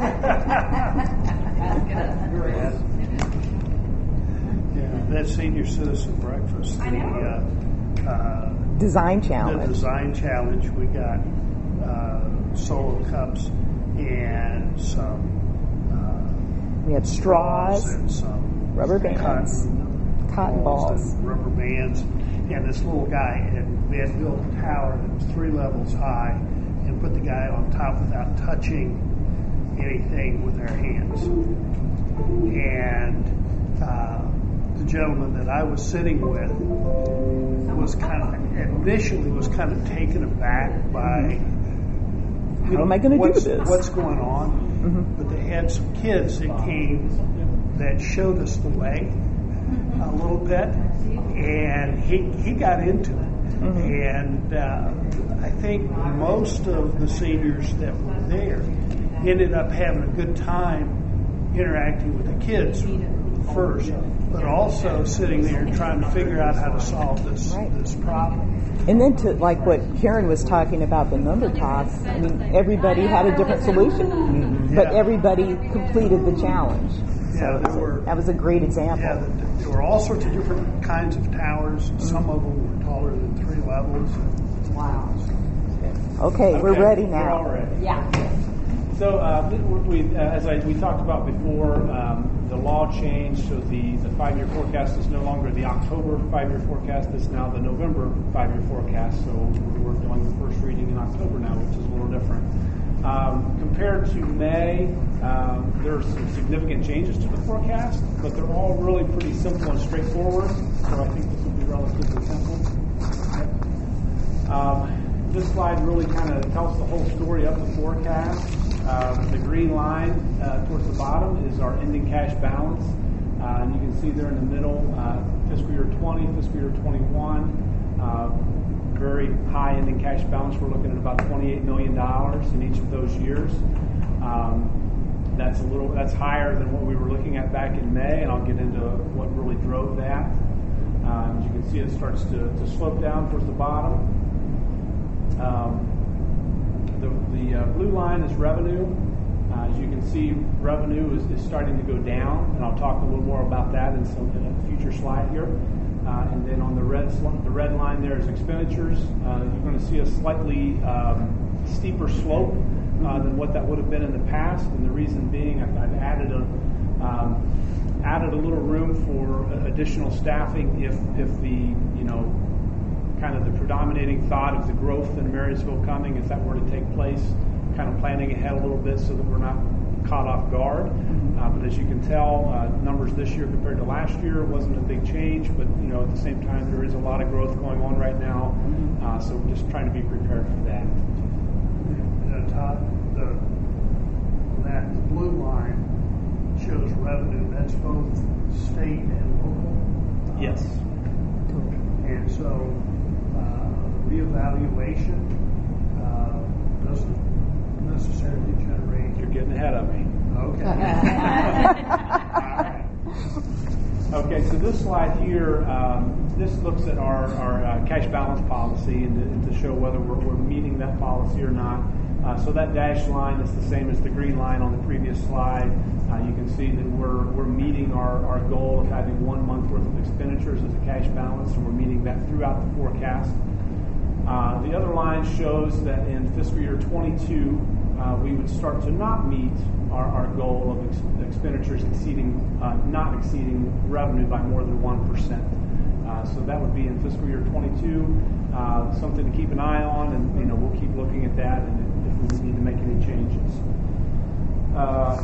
Yeah, that senior citizen breakfast, the uh, uh, Design the challenge. design challenge, we got uh, solo cups and some uh, We had straws, and some rubber bands, cotton, cotton balls. and rubber bands. And this little guy, had, we had built a tower that was three levels high and put the guy on top without touching anything with our hands. And uh, the gentleman that I was sitting with was kind of, initially was kind of taken aback by, How am I going to do what's, this? what's going on. Mm-hmm. But they had some kids that came that showed us the way. a little bit, and he he got into it. Mm-hmm. And uh, I think most of the seniors that were there ended up having a good time interacting with the kids first, but also sitting there and trying to figure out how to solve this right. this problem. And then to like what Karen was talking about, the number talk, I mean, everybody had a different solution, mm-hmm. but yeah. everybody completed the challenge. So yeah, there were, that was a great example. Yeah, there were all sorts of different kinds of towers. Mm-hmm. Some of them were taller than three levels. Wow. Okay, okay, we're ready now. We're all ready. Yeah. So, uh, we, uh, as I, we talked about before, um, the law changed, so the, the five-year forecast is no longer the October five-year forecast, it's now the November five-year forecast, so we're doing the first reading in October now, which is a little different. Um, compared to May, um, there are some significant changes to the forecast, but they're all really pretty simple and straightforward, so I think this will be relatively simple. Um, this slide really kind of tells the whole story of the forecast. Uh, the green line uh, towards the bottom is our ending cash balance. Uh, and you can see there in the middle, uh, fiscal year twenty, fiscal year twenty-one, uh, very high ending cash balance. We're looking at about twenty-eight million dollars in each of those years. Um, that's a little, that's higher than what we were looking at back in May, and I'll get into what really drove that. Uh, as you can see, it starts to, to slope down towards the bottom. Um, The, the uh, blue line is revenue. Uh, as you can see, revenue is, is starting to go down, and I'll talk a little more about that in some in a future slide here. Uh, and then on the red the red line there is expenditures. Uh, you're going to see a slightly um, steeper slope uh, than what that would have been in the past, and the reason being I've, I've added a um, added a little room for additional staffing if if the you know. kind of the predominating thought of the growth in Marysville coming, if that were to take place, kind of planning ahead a little bit so that we're not caught off guard. Mm-hmm. Uh, but as you can tell, uh, numbers this year compared to last year wasn't a big change, but you know at the same time there is a lot of growth going on right now, mm-hmm. uh, so we're just trying to be prepared for that. And Todd, the that blue line shows revenue. That's both state and local. Uh, yes. And so. Reevaluation uh, doesn't necessarily generate. You're getting ahead of me. Okay. All right. Okay, so this slide here, um, this looks at our, our uh, cash balance policy and to, and to show whether we're, we're meeting that policy or not. Uh, so that dashed line is the same as the green line on the previous slide. Uh, you can see that we're we're meeting our, our goal of having one month worth of expenditures as a cash balance, and we're meeting that throughout the forecast. Uh, the other line shows that in fiscal year twenty-two, uh, we would start to not meet our, our goal of ex- expenditures exceeding, uh, not exceeding revenue by more than one percent. Uh, so that would be in fiscal year twenty-two, uh, something to keep an eye on, and you know we'll keep looking at that, and if we need to make any changes. Uh,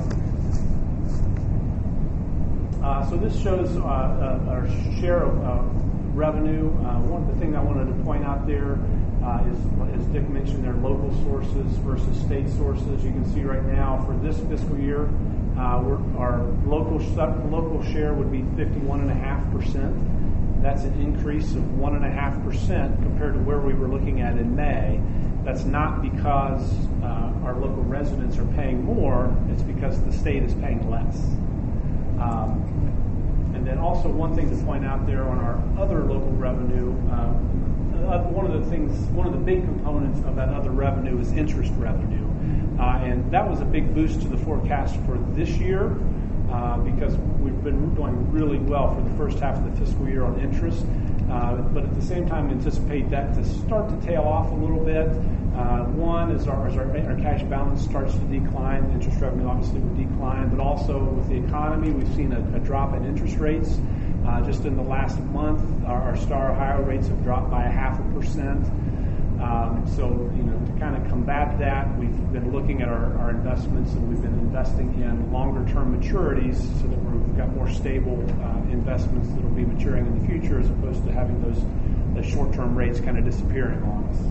uh, so this shows uh, uh, our share of uh, revenue. Uh, one of the things I wanted to point out there uh, is, as Dick mentioned, their local sources versus state sources. You can see right now for this fiscal year, uh, we're, our local local share would be fifty-one point five percent. That's an increase of one point five percent compared to where we were looking at in May. That's not because uh, our local residents are paying more. It's because the state is paying less. Um, And then also one thing to point out there on our other local revenue, uh, one of the things, one of the big components of that other revenue is interest revenue. Uh, and that was a big boost to the forecast for this year uh, because we've been doing really well for the first half of the fiscal year on interest. Uh, but at the same time, anticipate that to start to tail off a little bit. Uh, one is our, as our, our cash balance starts to decline, the interest revenue obviously would decline, but also with the economy, we've seen a, a drop in interest rates. Uh, just in the last month, our, our Star Ohio rates have dropped by a half a percent. Um, so, you know, to kind of combat that, we've been looking at our, our investments, and we've been investing in longer-term maturities so that we've got more stable uh, investments that will be maturing in the future, as opposed to having those, those short-term rates kind of disappearing on us.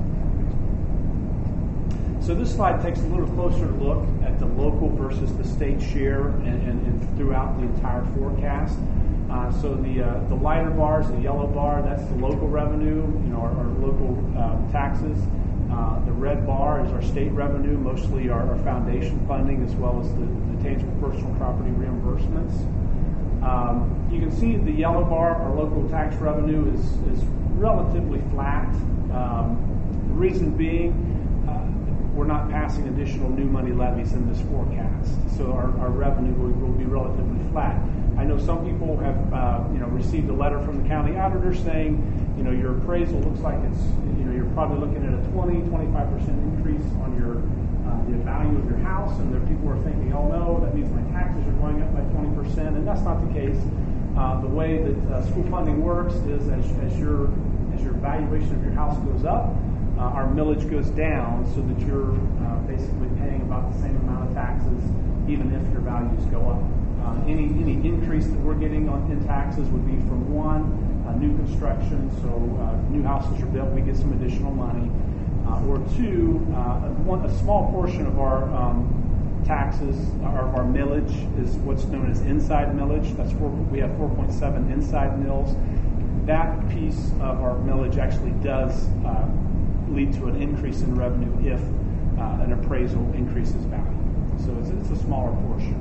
So this slide takes a little closer look at the local versus the state share and, and, and throughout the entire forecast. Uh, so the uh, the lighter bars, the yellow bar, that's the local revenue, you know, our, our local uh, taxes. Uh, the red bar is our state revenue, mostly our, our foundation funding, as well as the, the tangible personal property reimbursements. Um, you can see the yellow bar, our local tax revenue, is is relatively flat. Um, the reason being, uh, we're not passing additional new money levies in this forecast, so our, our revenue will, will be relatively flat. I know some people have, uh, you know, received a letter from the county auditor saying, you know, your appraisal looks like it's, you know, you're probably looking at a twenty, twenty-five percent increase on your uh, the value of your house, and there people are thinking, oh no, that means my taxes are going up by twenty percent, and that's not the case. Uh, the way that uh, school funding works is as, as your as your valuation of your house goes up, uh, our millage goes down, so that you're uh, basically paying about the same amount of taxes, even if your values go up. Uh, any any increase that we're getting on in taxes would be from one, uh, new construction, so uh, new houses are built, we get some additional money, uh, or two, uh, one, a small portion of our um, taxes, or of our millage, is what's known as inside millage. That's four, we have four point seven inside mills. That piece of our millage actually does uh, lead to an increase in revenue if uh, an appraisal increases value. So it's, it's a smaller portion.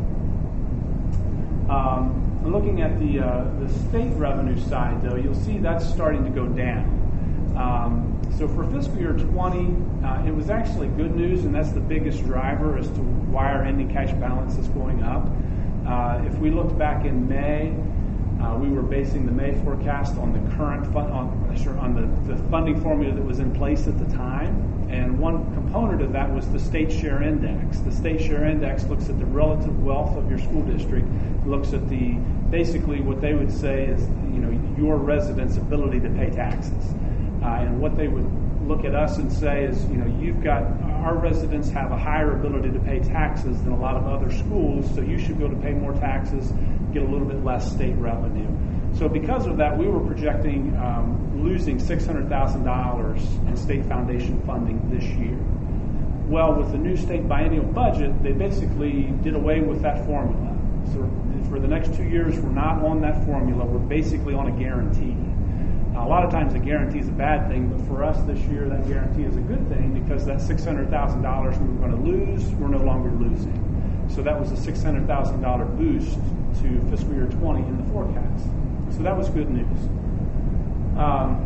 Um, looking at the uh, the state revenue side, though, you'll see that's starting to go down. Um, so for fiscal year twenty, uh, it was actually good news, and that's the biggest driver as to why our ending cash balance is going up. Uh, if we looked back in May, uh, we were basing the May forecast on the current fund, on, sure, on the, the funding formula that was in place at the time. And one component of that was the state share index. The state share index looks at the relative wealth of your school district. It looks at the basically what they would say is, you know, your residents' ability to pay taxes. Uh, and what they would look at us and say is, you know, you've got our residents have a higher ability to pay taxes than a lot of other schools, so you should be able to pay more taxes, get a little bit less state revenue. So because of that, we were projecting um, losing six hundred thousand dollars in state foundation funding this year. Well, with the new state biennial budget, they basically did away with that formula. So for the next two years, we're not on that formula. We're basically on a guarantee. Now, a lot of times a guarantee is a bad thing, but for us this year, that guarantee is a good thing because that six hundred thousand dollars we were going to lose, we're no longer losing. So that was a six hundred thousand dollars boost to fiscal year twenty in the forecast. So that was good news. Um,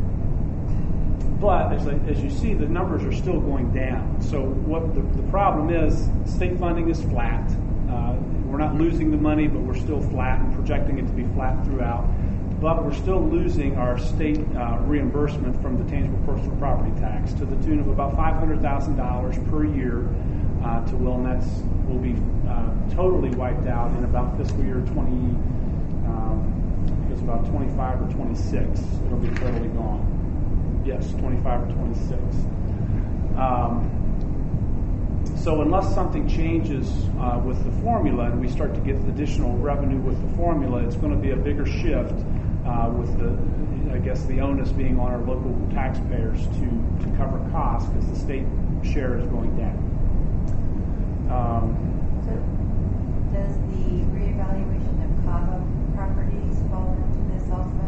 but as, as you see, the numbers are still going down. So what the, the problem is, state funding is flat. Uh, we're not losing the money, but we're still flat and projecting it to be flat throughout. But we're still losing our state uh, reimbursement from the tangible personal property tax to the tune of about five hundred thousand dollars per year uh, to Will, and that's will be uh, totally wiped out in about fiscal year twenty. Um, It's about twenty-five or twenty-six. It'll be totally gone. Yes, twenty-five or twenty-six. Um, so unless something changes uh, with the formula and we start to get additional revenue with the formula, it's going to be a bigger shift uh, with the, I guess, the onus being on our local taxpayers to, to cover costs because the state share is going down. Um, so does the reevaluation of CAVA properties fall into this also?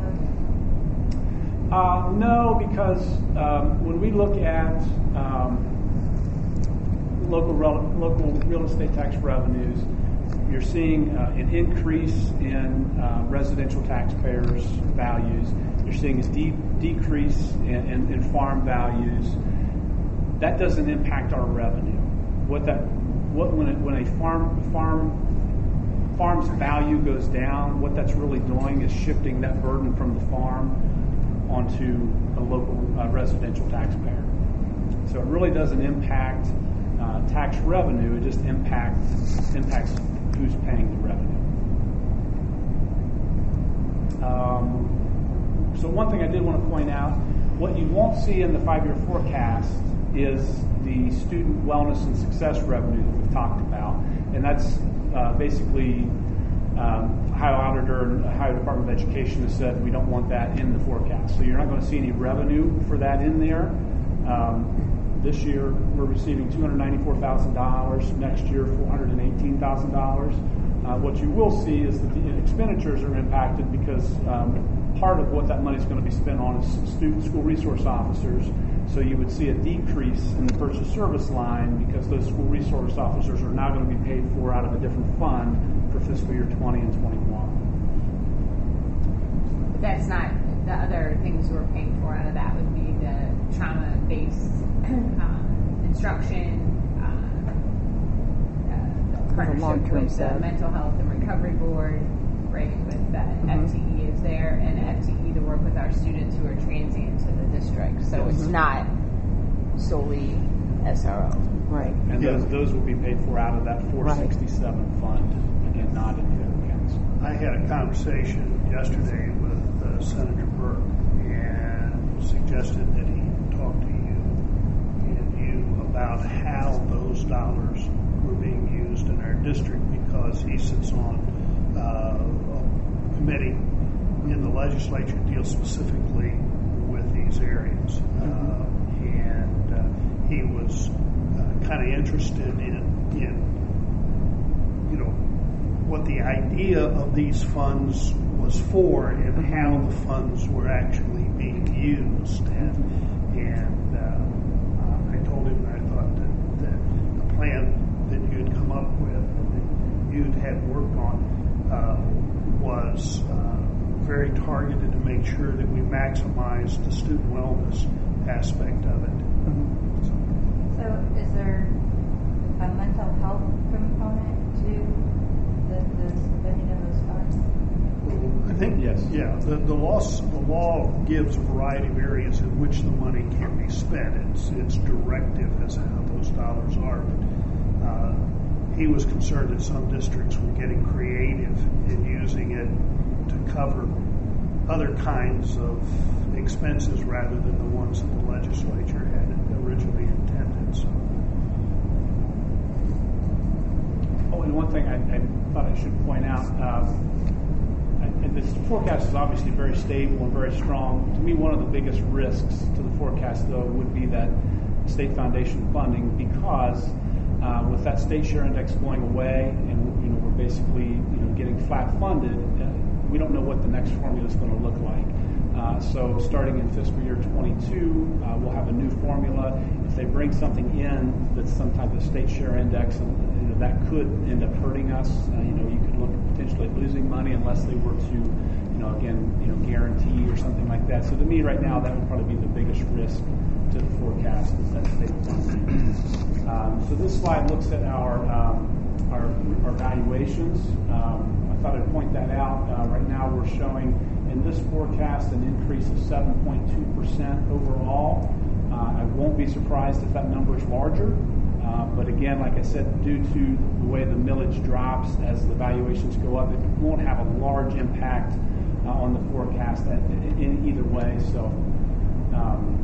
Uh, no, because um, when we look at um, local rel- local real estate tax revenues, you're seeing uh, an increase in uh, residential taxpayers' values. You're seeing a de- decrease in, in, in farm values. That doesn't impact our revenue. What that what when it, when a farm farm farm's value goes down, what that's really doing is shifting that burden from the farm onto a local uh, residential taxpayer. So it really doesn't impact uh, tax revenue, it just impacts impacts who's paying the revenue. Um, so one thing I did want to point out, what you won't see in the five-year forecast is the student wellness and success revenue that we've talked about, and that's uh, basically um, Ohio Auditor and Ohio Department of Education has said we don't want that in the forecast. So you're not going to see any revenue for that in there. Um, this year we're receiving two hundred ninety-four thousand dollars. Next year four hundred eighteen thousand dollars. Uh, what you will see is that the expenditures are impacted because um, part of what that money is going to be spent on is student school resource officers. So you would see a decrease in the purchase service line because those school resource officers are now going to be paid for out of a different fund for fiscal year twenty and twenty-one. But that's not, the other things we're paying for out of that would be the trauma-based um, instruction, partnership with the Mental Health and Recovery Board, right, with the mm-hmm. F T E is there, and F T E to work with our students who are transient to the district. So mm-hmm. it's not solely S R O. Right. And yeah. those, those will be paid for out of that four sixty-seven right. fund and not in the council. I had a conversation yesterday with uh, Senator Burke and suggested that he talk to you and you about how those dollars were being used in our district, because he sits on uh, a committee in the legislature deals specifically with these areas. Mm-hmm. Uh, and uh, he was uh, kind of interested in, in, you know, what the idea of these funds was for and mm-hmm. how the funds were actually being used. And, and uh, I told him I thought that, that the plan that you'd come up with, that you'd had worked on, uh, was uh, very targeted to make sure that we maximize the student wellness aspect of it. Mm-hmm. So, so is there a mental health component to the, the spending of those funds? I think, yes. Yeah, the, the, law, the law gives a variety of areas in which the money can be spent. It's, it's directive as to how those dollars are. Uh, he was concerned that some districts were getting creative in using it to cover other kinds of expenses rather than the ones that the legislature had originally intended. So. Oh, and one thing I, I thought I should point out, uh, and this forecast is obviously very stable and very strong. To me, one of the biggest risks to the forecast, though, would be that state foundation funding, because Uh, with that state share index going away, and you know we're basically you know getting flat funded, uh, we don't know what the next formula is going to look like. Uh, so starting in fiscal year twenty-two, uh, we'll have a new formula. If they bring something in that's some type of state share index, and you know, that could end up hurting us. Uh, you know, you could look at potentially losing money unless they were to, you know, again, you know, guarantee or something like that. So to me, right now, that would probably be the biggest risk to the forecast is that state funding. Um, so this slide looks at our um, our, our valuations. Um, I thought I'd point that out. Uh, right now we're showing in this forecast an increase of seven point two percent overall. Uh, I won't be surprised if that number is larger. Uh, but again, like I said, due to the way the millage drops as the valuations go up, it won't have a large impact uh, on the forecast at, in either way. So. Um,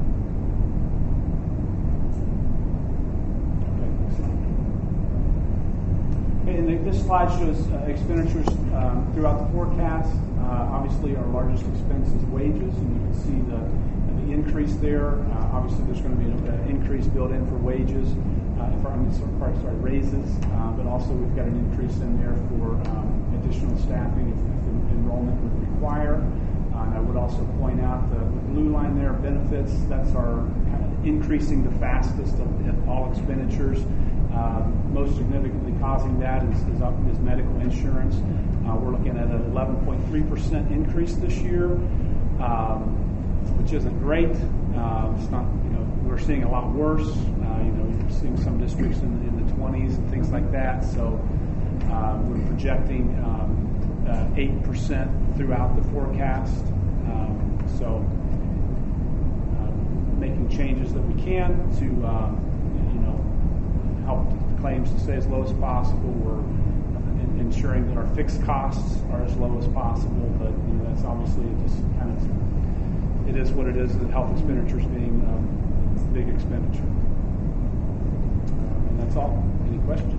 And this slide shows uh, expenditures um, throughout the forecast. Uh, obviously, our largest expense is wages, and you can see the, the increase there. Uh, obviously, there's going to be an increase built in for wages, uh, for, I mean, sorry, sorry, raises, uh, but also we've got an increase in there for um, additional staffing if, if enrollment would require. Uh, and I would also point out the, the blue line there, benefits. That's our kind of increasing the fastest of, of all expenditures. Uh, most significantly causing that is, is, is medical insurance. Uh, we're looking at an eleven point three percent increase this year, um, which isn't great. Uh, it's not, you know, we're seeing a lot worse. Uh, you know, you're seeing some districts in, in the twenties and things like that. So uh, we're projecting um, uh, eight percent throughout the forecast. Um, so uh, making changes that we can to, um, you know, help the claims to stay as low as possible. We're ensuring that our fixed costs are as low as possible, but you know, that's obviously just kind of, it is what it is, that health expenditures being um, a big expenditure. Um, and that's all. Any questions?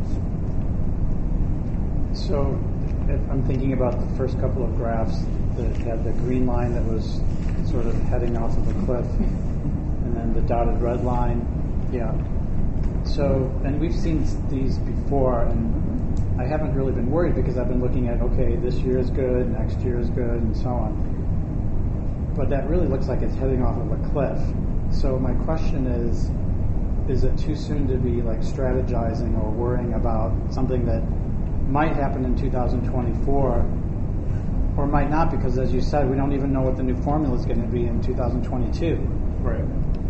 So if I'm thinking about the first couple of graphs that had the green line that was sort of heading off of a cliff, and then the dotted red line, yeah. So, and we've seen these before, and I haven't really been worried because I've been looking at, okay, this year is good, next year is good, and so on. But that really looks like it's heading off of a cliff. So my question is, is it too soon to be like strategizing or worrying about something that might happen in two thousand twenty-four or might not, because as you said, we don't even know what the new formula is going to be in two thousand twenty-two. Right.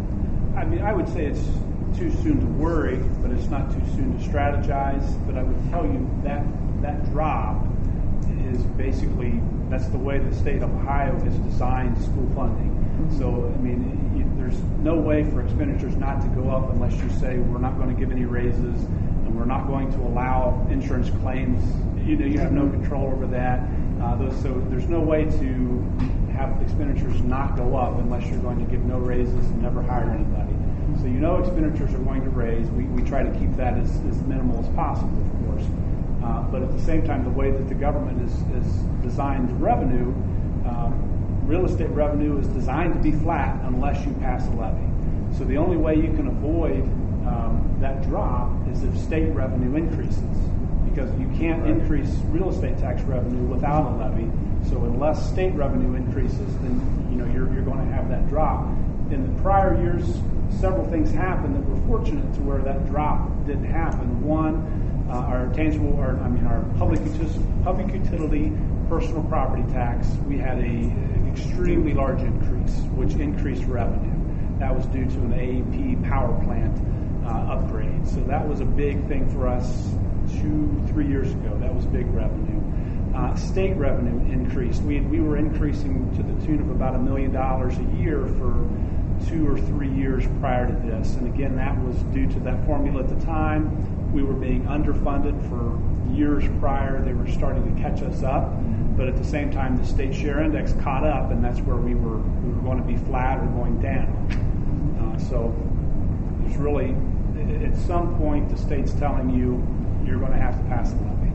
I mean, I would say it's too soon to worry, but it's not too soon to strategize. But I would tell you that that drop is basically, that's the way the state of Ohio has designed school funding. Mm-hmm. So, I mean, you, there's no way for expenditures not to go up unless you say we're not going to give any raises and we're not going to allow insurance claims. You know, you have no control over that. Uh, those, so there's no way to have expenditures not go up unless you're going to give no raises and never hire anybody. So you know expenditures are going to raise. We, we try to keep that as, as minimal as possible, of course. Uh, but at the same time, the way that the government is, is designed revenue, um, real estate revenue is designed to be flat unless you pass a levy. So the only way you can avoid um, that drop is if state revenue increases, because you can't right. increase real estate tax revenue without a levy. So unless state revenue increases, then you know you're you're going to have that drop. In the prior years, several things happened that were fortunate to where that drop didn't happen. One, uh, our tangible, or I mean, our public utility, public utility personal property tax, we had a an extremely large increase, which increased revenue. That was due to an A E P power plant uh, upgrade. So that was a big thing for us two, three years ago. That was big revenue. Uh, state revenue increased. We we were increasing to the tune of about a million dollars a year for two or three years prior to this. And again, that was due to that formula at the time. We were being underfunded for years prior. They were starting to catch us up. But at the same time, the state share index caught up, and that's where we were we were going to be flat or going down. Uh, so there's really, at some point, the state's telling you you're going to have to pass a levy.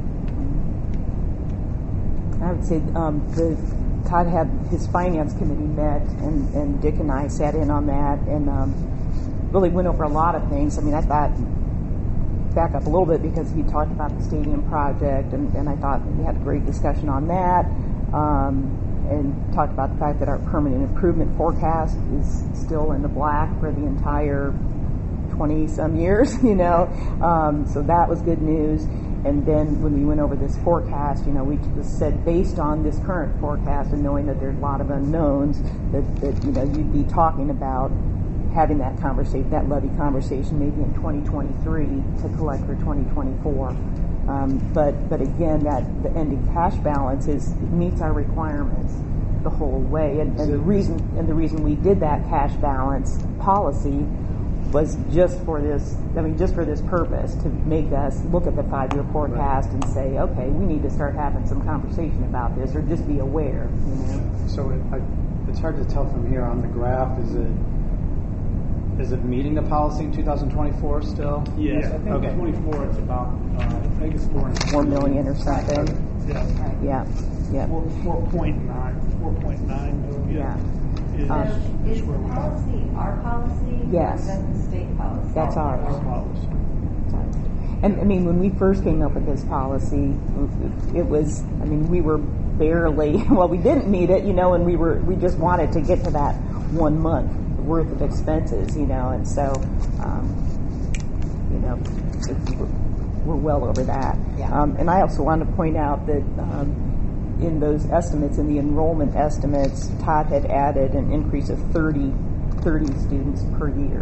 I would say um, the Todd had his finance committee met, and, and Dick and I sat in on that, and um, really went over a lot of things. I mean, I thought, back up a little bit, because he talked about the stadium project, and, and I thought we had a great discussion on that, um, and talked about the fact that our permanent improvement forecast is still in the black for the entire twenty-some years, you know, um, so that was good news. And then when we went over this forecast, you know, we just said based on this current forecast and knowing that there's a lot of unknowns, that, that you know, you'd be talking about having that conversation, that levy conversation, maybe in twenty twenty-three to collect for twenty twenty-four. Um, but but again, that the ending cash balance is meets our requirements the whole way. And, and the reason and the reason we did that cash balance policy was just for this, I mean, just for this purpose, to make us look at the five-year forecast and say, okay, we need to start having some conversation about this, or just be aware, you know. So it, I, it's hard to tell from here on the graph. Is it is it meeting the policy in two thousand twenty-four still? Yes, I think okay. twenty-four. It's about uh, I think it's four four million or something. Yeah, yeah, yeah. Four four point nine, four point nine million. Yeah. Is, um, is the policy our policy? Yes. Or is that the state policy? That's ours. Our policy. And I mean, when we first came up with this policy, it was, I mean, we were barely, well, we didn't need it, you know, and we were, we just wanted to get to that one month worth of expenses, you know, and so, um, you know, it's, we're, we're well over that. Yeah. Um, and I also want to point out that, um, in those estimates, in the enrollment estimates, Todd had added an increase of thirty, thirty students per year.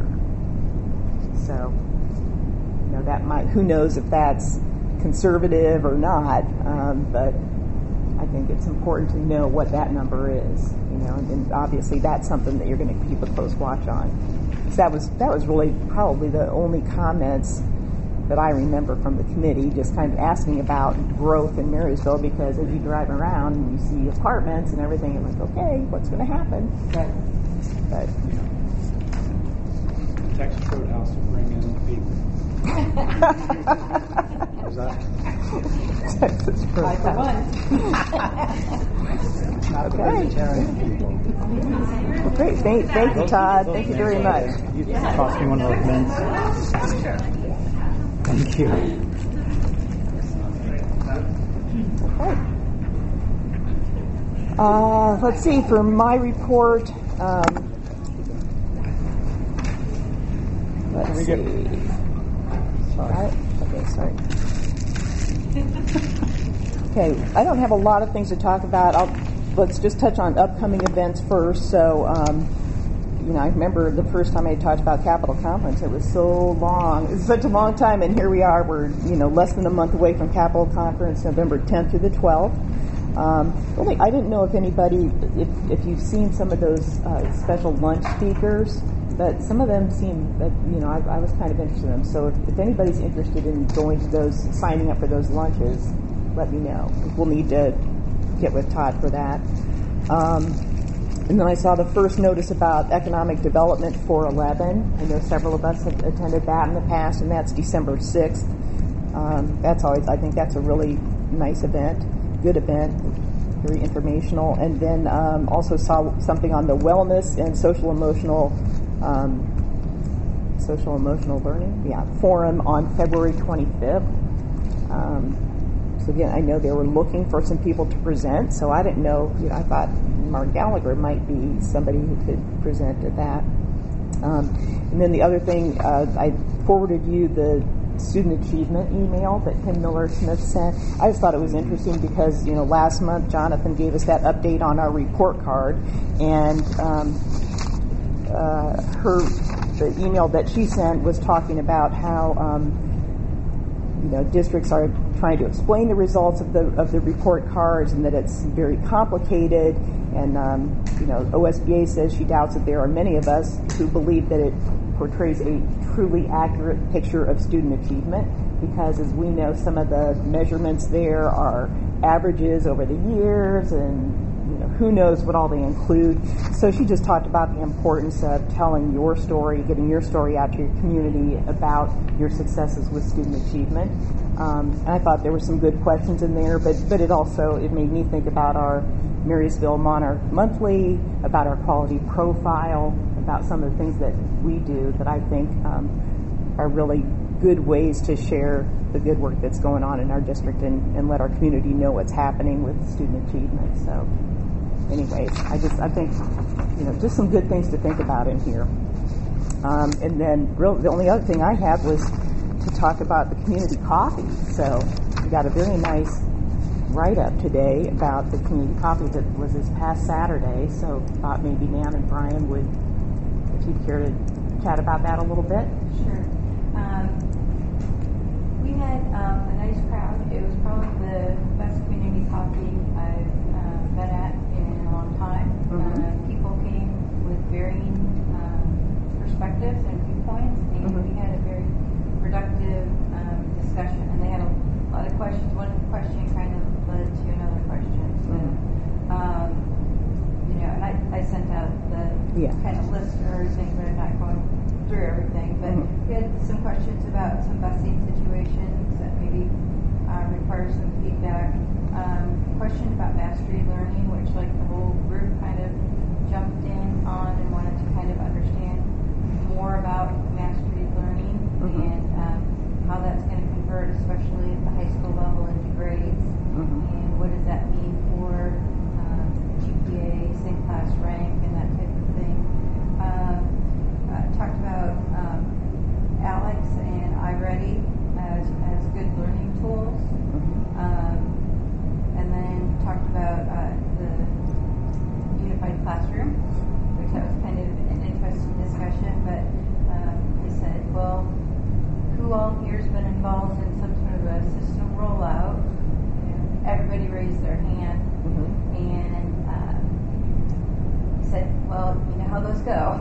So, you know, that might, who knows if that's conservative or not, um, but I think it's important to know what that number is, you know, and, and obviously that's something that you're going to keep a close watch on. So that was, that was really probably the only comments that I remember from the committee, just kind of asking about growth in Marysville, because as you drive around and you see apartments and everything, you're like, okay, what's going to happen? But, but the Texas Roadhouse will bring in people. How's that? Texas Roadhouse. Not a okay. vegetarian. Well, great. Thank, thank you, Todd. Thank you very much. You toss me one of those mints. Thank you. Uh, let's see, for my report, um, let's Can we see. get- Sorry. Okay, sorry. Okay, I don't have a lot of things to talk about. I'll, let's just touch on upcoming events first. So, um, you know, I remember the first time I talked about Capitol Conference. It was so long. It's such a long time, and here we are. We're, you know, less than a month away from Capitol Conference, November tenth through the twelfth. Um, really, I didn't know if anybody, if, if you've seen some of those uh, special lunch speakers, but some of them seem that, you know, I, I was kind of interested in them. So if, if anybody's interested in going to those, signing up for those lunches, let me know. We'll need to get with Todd for that. Um, and then I saw the first notice about economic development four eleven. I know several of us have attended that in the past, and that's December sixth. Um, that's always, I think that's a really nice event. Good event, very informational. And then um, also saw something on the wellness and social emotional um, social emotional learning, yeah, forum on February twenty-fifth. Um, so again, I know they were looking for some people to present, so I didn't know. You know, I thought Mark Gallagher might be somebody who could present at that. Um, and then the other thing, uh, I forwarded you the student achievement email that Tim Miller Smith sent. I just thought it was interesting because, you know, last month Jonathan gave us that update on our report card, and um, uh, her the email that she sent was talking about how um, you know districts are trying to explain the results of the of the report cards, and that it's very complicated. And um, you know, O S B A says she doubts that there are many of us who believe that it portrays a truly accurate picture of student achievement, because as we know, some of the measurements there are averages over the years, and you know, who knows what all they include. So she just talked about the importance of telling your story, getting your story out to your community about your successes with student achievement. Um, and I thought there were some good questions in there, but but it also it made me think about our Marysville Monarch Monthly, about our quality profile, about some of the things that we do that I think um, are really good ways to share the good work that's going on in our district, and, and let our community know what's happening with student achievement. So anyways, I just I think, you know, just some good things to think about in here. Um, and then real, the only other thing I had was to talk about the community coffee. So we got a very nice write-up today about the community coffee that was this past Saturday. So thought maybe Nan and Brian would, if you'd care to chat about that a little bit. Sure. Um, we had um, a nice crowd. It was probably the best community coffee I've uh, been at in a long time. Mm-hmm. Uh, people came with varying um, perspectives and viewpoints, and mm-hmm. we had a very productive um, discussion. And they had a lot of questions. One question kind of led to another question. So, mm-hmm. um, you know, and I, I sent out the yeah. kind of list of everything, but I'm not going through everything. But mm-hmm. we had some questions about some busing situations that maybe uh, require some feedback. Um, question about mastery learning, which like the whole group kind of jumped in on and wanted to kind of understand more about mastery learning mm-hmm. and um, how that's going to convert, especially at the high school level, into grades. Mm-hmm. And what does that mean for um, G P A, same class rank, and that type of thing. Um, uh, talked about um, Alex and iReady as, as good learning tools. Mm-hmm. Um, and then talked about uh, the unified classroom, which that was kind of an interesting discussion. But um, they said, well, who all here has been involved in some sort of a system rollout? You know, everybody raised their hand, mm-hmm. and uh, said, well, you know how those go.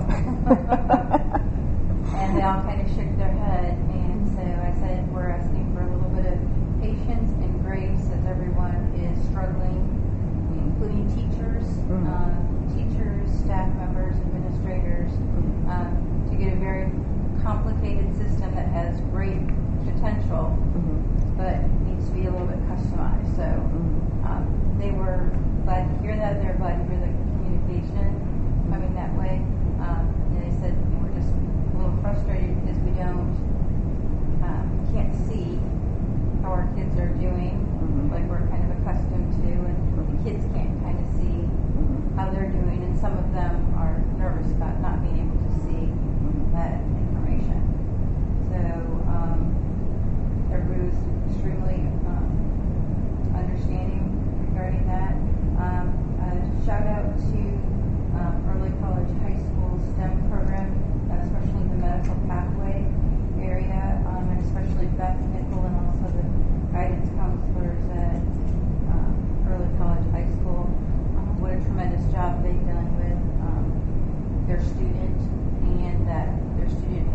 And they all kind of shook their head. And so I said, we're asking for a little bit of patience and grace as everyone is struggling, including teachers, mm-hmm. um, teachers, staff members, administrators, mm-hmm. um, to get a very complicated system that has great potential, mm-hmm. but needs to be a little bit customized. So mm-hmm. um, they were glad to hear that. They're glad to hear the communication coming that way. Um, and they said we're just a little frustrated because we don't um, can't see how our kids are doing, mm-hmm. like we're kind of accustomed to, and mm-hmm. the kids can't kind of see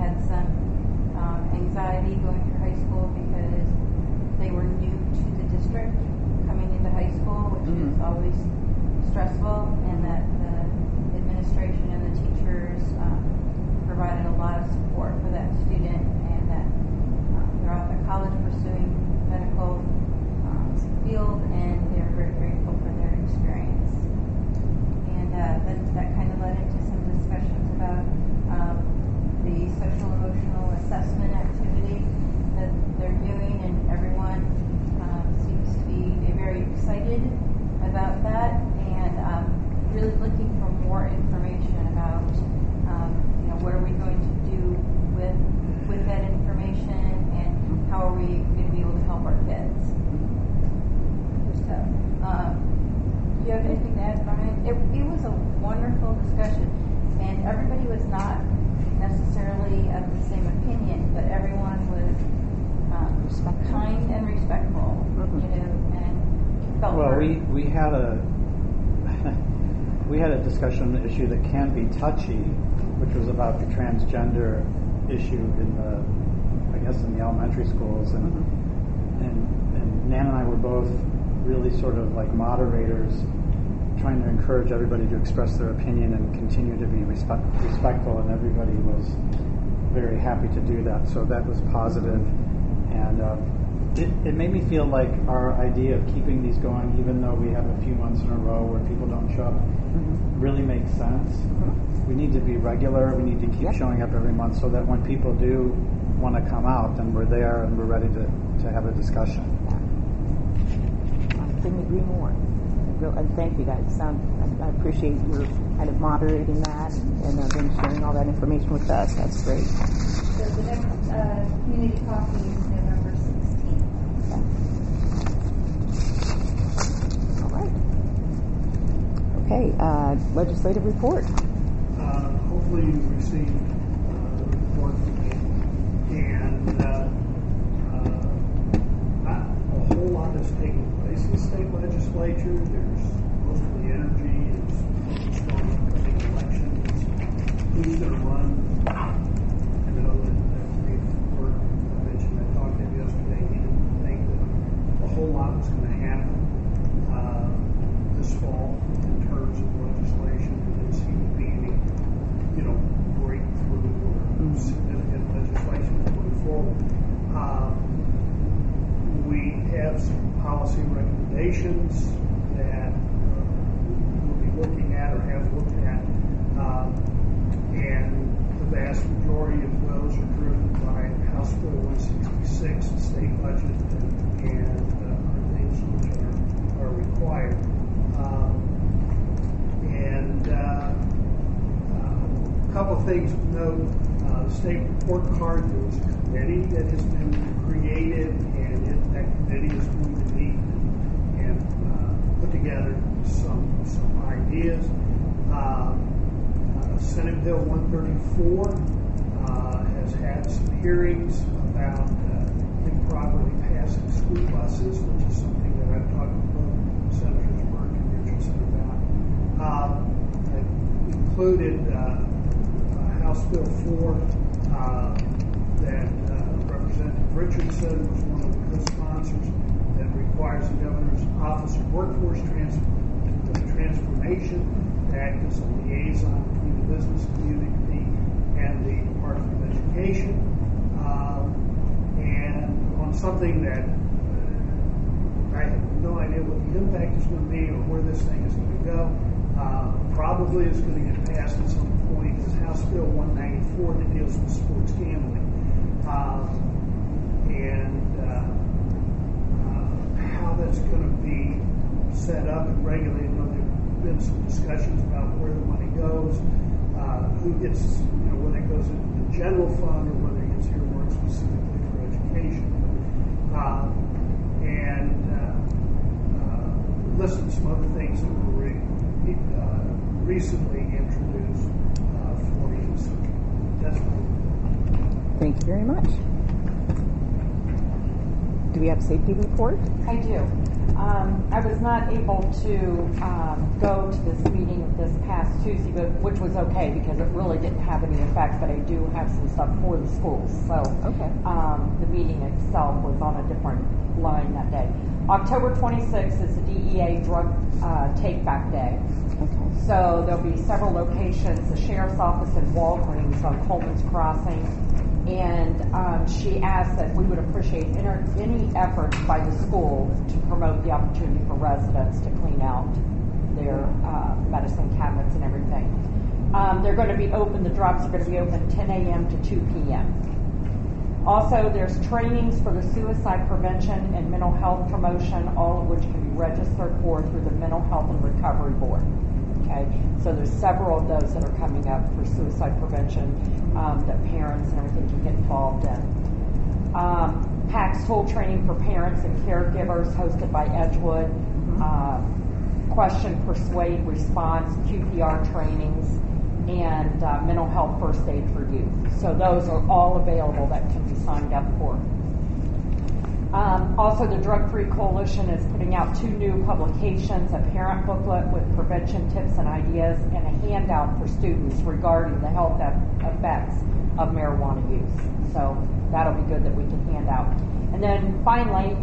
had some um, anxiety going through high school because they were new to the district coming into high school, which mm-hmm. is always stressful, and that the administration and the teachers um, provided a lot of support for that student, and that um, they're off at college pursuing medical um, field, and they're very grateful for their experience. And uh, that, that kind of led into some discussions about um, the social emotional assessment activity that they're doing, and everyone um, seems to be very excited about that, and um, really looking for more information about, um, you know, what are we going to do with with that information, and how are we going to be able to help our kids. So, um, do you have anything to add, Brian? It, it was a wonderful discussion, and everybody was not necessarily of the same opinion, but everyone was um, kind and respectful, mm-hmm. you know, and felt well, heard. we we had a we had a discussion on the issue that can be touchy, which was about the transgender issue in the, I guess, in the elementary schools, and mm-hmm. and and Nan and I were both really sort of like moderators, trying to encourage everybody to express their opinion and continue to be respect, respectful, and everybody was very happy to do that. So that was positive, and uh, it, it made me feel like our idea of keeping these going, even though we have a few months in a row where people don't show up, mm-hmm. really makes sense. Mm-hmm. We need to be regular. We need to keep yep. showing up every month so that when people do want to come out, then we're there and we're ready to, to have a discussion. I couldn't agree more. And thank you guys. Um, I appreciate your kind of moderating that and uh, then sharing all that information with us. That's great. So the next uh, community coffee is November sixteenth. Okay. All right. Okay. Uh, legislative report. Uh, hopefully you received uh, the report from me. And uh, uh, not a whole lot is taking place in the state legislature. There's most of the energy is focused on upcoming elections, who's going to run. I know that, that we've worked, I mentioned, I talked to him yesterday, he didn't think that a whole lot was going to happen uh, this fall in terms of legislation. There didn't seem to be any, you know, breakthrough or mm-hmm. significant legislation going forward. Uh, we have some policy recommendations that uh, we'll be looking at or have looked at, um, and the vast majority of those are driven by House Bill one sixty-six, the state budget, and, and uh, are things which are, are required. Um, and uh, uh, a couple of things to note. Uh, the state report card, there was a committee that has been created, and it, that committee is going to meet and uh, put together some some ideas. Uh, uh, Senate Bill one thirty-four uh, has had some hearings about uh, improperly passing school buses, which is something that I've talked to both Senators Burke and Richardson about. Uh, I've included uh, House Bill four uh, that uh, Representative Richardson was one of the co-sponsors that requires the Governor's Office of Workforce Trans- Transformation to act as a liaison between the business community and the Department of Education. Uh, and on something that uh, I have no idea what the impact is going to be or where this thing is going to go. Uh, probably is going to get passed at some point is House Bill one ninety-four that deals with sports gambling. Uh, and uh, uh, how that's going to be set up and regulated. I know there have been some discussions about where the money goes, uh, who gets, you know, whether it goes into the general fund or whether it gets earmarked specifically for education. Uh, and uh, uh, listen to some other things that were re- uh, recently introduced uh, for you. So that's what Thank you very much. Do we have a safety report? I do. Um, I was not able to um, go to this meeting this past Tuesday, but, which was okay because it really didn't have any effect, but I do have some stuff for the schools. So okay. um, the meeting itself was on a different line that day. October twenty-sixth is the D E A Drug uh, Take Back Day. Okay. So there'll be several locations, the Sheriff's Office and Walgreens on Coleman's Crossing. And um, she asked that we would appreciate inter- any efforts by the school to promote the opportunity for residents to clean out their uh, medicine cabinets and everything. Um, they're going to be open, the drops are going to be open ten a.m. to two p.m. Also, there's trainings for the suicide prevention and mental health promotion, all of which can be registered for through the Mental Health and Recovery Board. Okay, so there's several of those that are coming up for suicide prevention um, that parents and everything can get involved in. Um, PACS tool training for parents and caregivers hosted by Edgewood. Uh, question, persuade, response, Q P R trainings, and uh, mental health first aid for youth. So those are all available that can be signed up for. Um, also, the Drug Free Coalition is putting out two new publications, a parent booklet with prevention tips and ideas, and a handout for students regarding the health effects of marijuana use. So that'll be good that we can hand out. And then finally,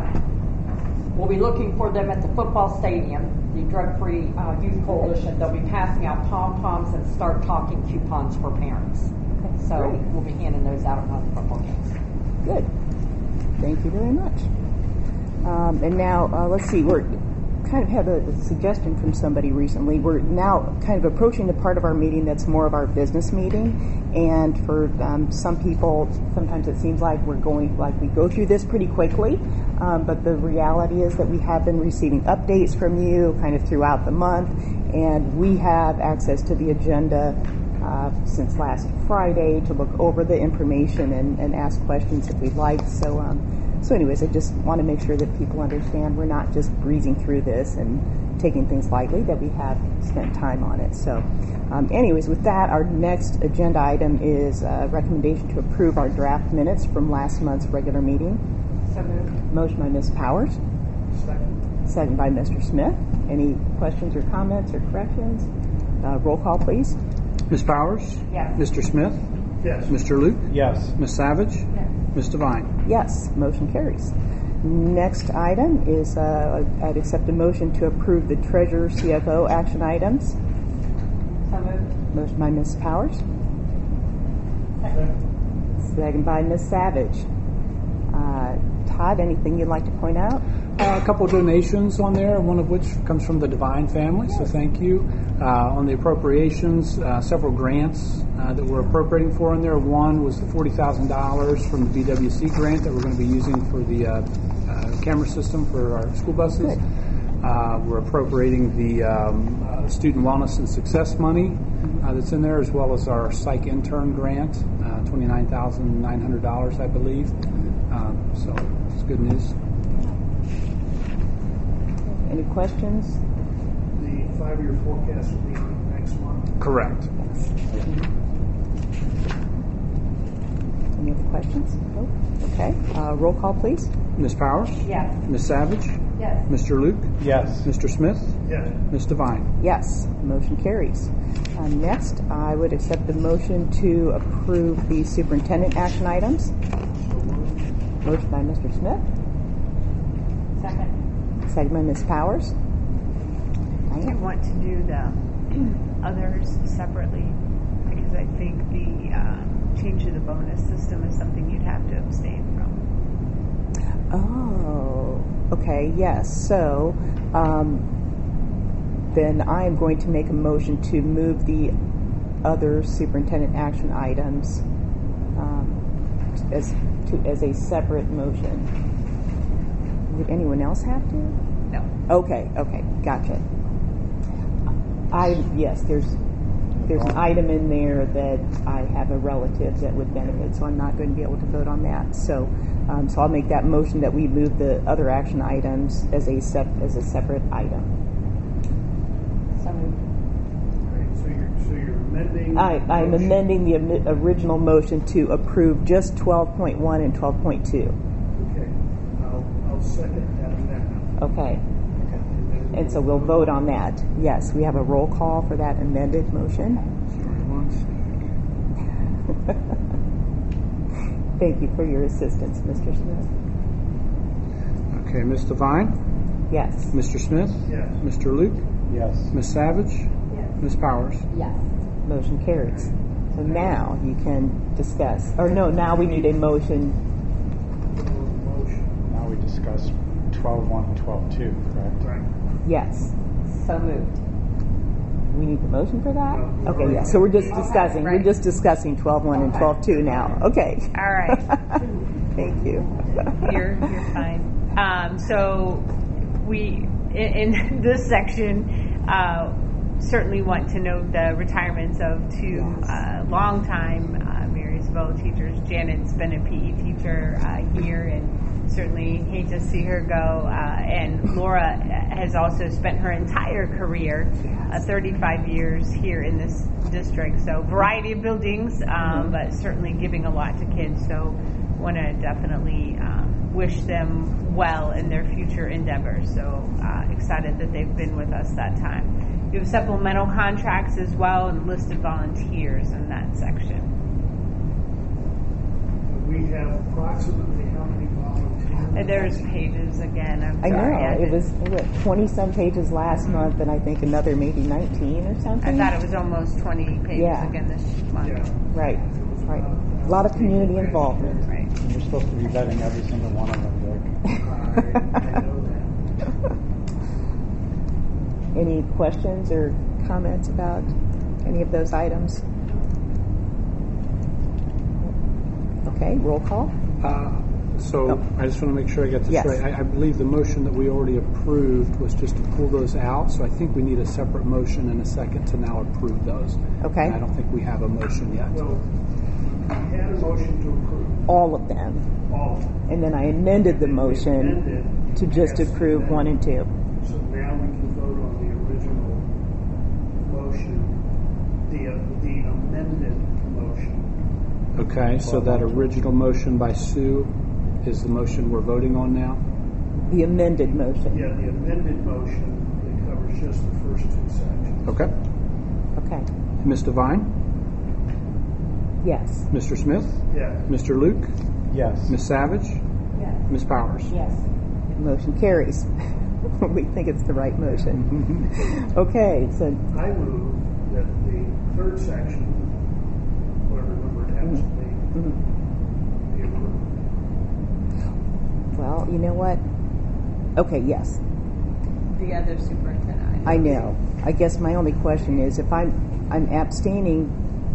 um, we'll be looking for them at the football stadium, the Drug Free uh, Youth Coalition. They'll be passing out pom-poms and start talking coupons for parents. So Great. We'll be handing those out on the football games. Good. Thank you very much. Um, and now, uh, let's see, we're kind of had a, a suggestion from somebody recently. We're now kind of approaching the part of our meeting that's more of our business meeting. And for um, some people, sometimes it seems like we're going, like we go through this pretty quickly. Um, but the reality is that we have been receiving updates from you kind of throughout the month. And we have access to the agenda Uh, since last Friday to look over the information and, and ask questions if we'd like. So, um, so anyways, I just want to make sure that people understand we're not just breezing through this and taking things lightly, that we have spent time on it. So, um, anyways, with that, our next agenda item is a recommendation to approve our draft minutes from last month's regular meeting. So moved. Motion by Miz Powers. Second. Second by Mister Smith. Any questions or comments or corrections? Uh, roll call, please. Miz Powers? Yes. Mister Smith? Yes. Mister Luke? Yes. Miz Savage? Yes. Miz Devine? Yes, motion carries. Next item is uh, I'd accept a motion to approve the Treasurer C F O action items. So moved. Motion by Miz Powers. Second. Second by Miz Savage. Uh, Todd, anything you'd like to point out? Uh, a couple of donations on there, one of which comes from the Devine family, so thank you. Uh, on the appropriations, uh, several grants uh, that we're appropriating for in there. One was the forty thousand dollars from the B W C grant that we're going to be using for the uh, uh, camera system for our school buses. Uh, we're appropriating the um, uh, student wellness and success money uh, that's in there, as well as our psych intern grant, uh, twenty-nine thousand nine hundred dollars, I believe. Um, so it's good news. Any questions? The five-year forecast will be next month. Correct. Any other questions? Nope. Okay. Uh, roll call, please. Miz Powers? Yes. Miz Savage? Yes. Mister Luke? Yes. Mister Smith? Yes. Miz Devine? Yes, motion carries. Uh, next, I would accept the motion to approve the superintendent action items. Motion by Mister Smith. Second. Second by Miz Powers. I want to do the others separately because I think the uh, change to the bonus system is something you'd have to abstain from. Oh, okay, yes. So um, then I am going to make a motion to move the other superintendent action items um, as to, as a separate motion. Did anyone else have to? No. Okay, okay, gotcha. I yes, there's there's an item in there that I have a relative that would benefit, so I'm not going to be able to vote on that. So, um, so I'll make that motion that we move the other action items as a sep- as a separate item. So moved. Right, so you're so you're amending. I I'm motion. amending the am- original motion to approve just twelve point one and twelve point two. Okay. I'll second that amendment. Okay. And so we'll vote on that. Yes, we have a roll call for that amended motion. Thank you for your assistance, Mister Smith. Okay, Miz Devine? Yes. Mister Smith? Yes. Mister Luke? Yes. Miz Savage? Yes. Miz Powers? Yes. Motion carries. So now you can discuss, or no, now we need a motion. Now we discuss twelve one and twelve two, correct? Right. Yes. So moved. We need the motion for that? Okay, yeah. So we're just discussing. We're just discussing twelve one and twelve two now. Okay. All right. Thank you. You're, you're fine. Um, so we, in, in this section, uh, certainly want to note the retirements of two yes. uh, longtime uh, Marysville teachers. Janet's been a P E teacher uh, here, and certainly hate to see her go. Uh, and Laura has also spent her entire career, uh, thirty-five years here in this district. So variety of buildings, um, mm-hmm. but certainly giving a lot to kids. So want to definitely um, wish them well in their future endeavors. So uh, excited that they've been with us that time. You have supplemental contracts as well and listed volunteers in that section. We have approximately how many volunteers? There's pages again. I'm I sorry. know. It was twenty-some pages last month, and I think another maybe nineteen or something. I thought it was almost twenty pages yeah. again this month. Yeah. Right. Right. A lot of community involvement. Right. And we're supposed to be vetting every single one of them, Vic. I, I know that. Any questions or comments about any of those items? Okay, roll call. Uh, so oh. I just want to make sure I got this yes. right. I, I believe the motion that we already approved was just to pull those out. So I think we need a separate motion and a second to now approve those. Okay. And I don't think we have a motion yet. No, we had a motion to approve. All of them. All of them. And then I amended the motion amended to just approve one and two. So now we can vote on the original motion, the, uh, the amended motion. Okay, so that original motion by Sue is the motion we're voting on now? The amended motion. Yeah, the amended motion, it covers just the first two sections. Okay. Okay. Miz Devine? Yes. Mister Smith? Yes. Mister Luke? Yes. Miz Savage? Yes. Miz Powers? Yes. Motion carries. We think it's the right motion. Okay, so I move that the third section, whatever number it happens to be, mm-hmm. be approved. Well, you know what? Okay, yes. The other superintendent. I know. I guess my only question is if I'm I'm abstaining,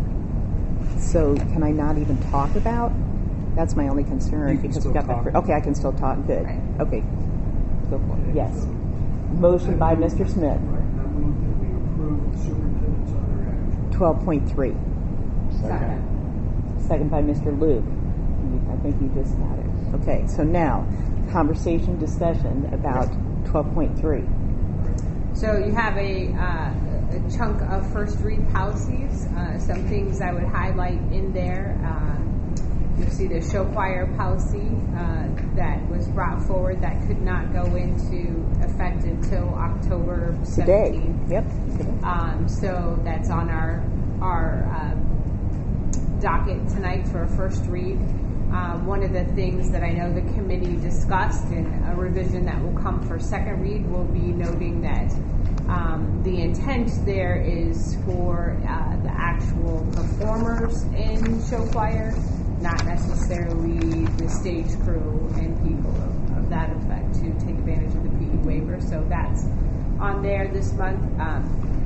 so can I not even talk about? That's my only concern You can because still we got talk. that. Okay, I can still talk. Good. Right. Okay. Go for it. Yes. Motion by Mister Smith. Right, and I move that we approve the superintendent's other action. Twelve point three. Second. Second by Mister Luke. You- I think you just got it. Okay. So now, conversation discussion about twelve point three. So you have a, uh, a chunk of first read policies. Uh, some things I would highlight in there. Uh, you see the show choir policy uh, that was brought forward that could not go into effect until October seventeenth. Today. Yep. Today. Um, so that's on our our uh, docket tonight for a first read. Uh, one of the things that I know the committee discussed in a revision that will come for second read will be noting that um, the intent there is for uh, the actual performers in show choir, not necessarily the stage crew and people of, of that effect to take advantage of the P E waiver. So that's on there this month. Um,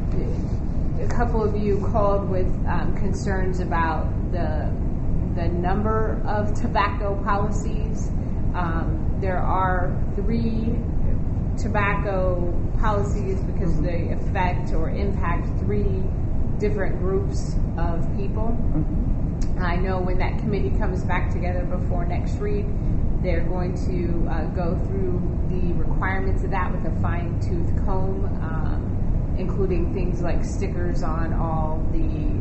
a couple of you called with um, concerns about the the number of tobacco policies. Um, there are three tobacco policies because mm-hmm. they affect or impact three different groups of people. Mm-hmm. I know when that committee comes back together before next read, they're going to uh, go through the requirements of that with a fine-tooth comb, um, including things like stickers on all the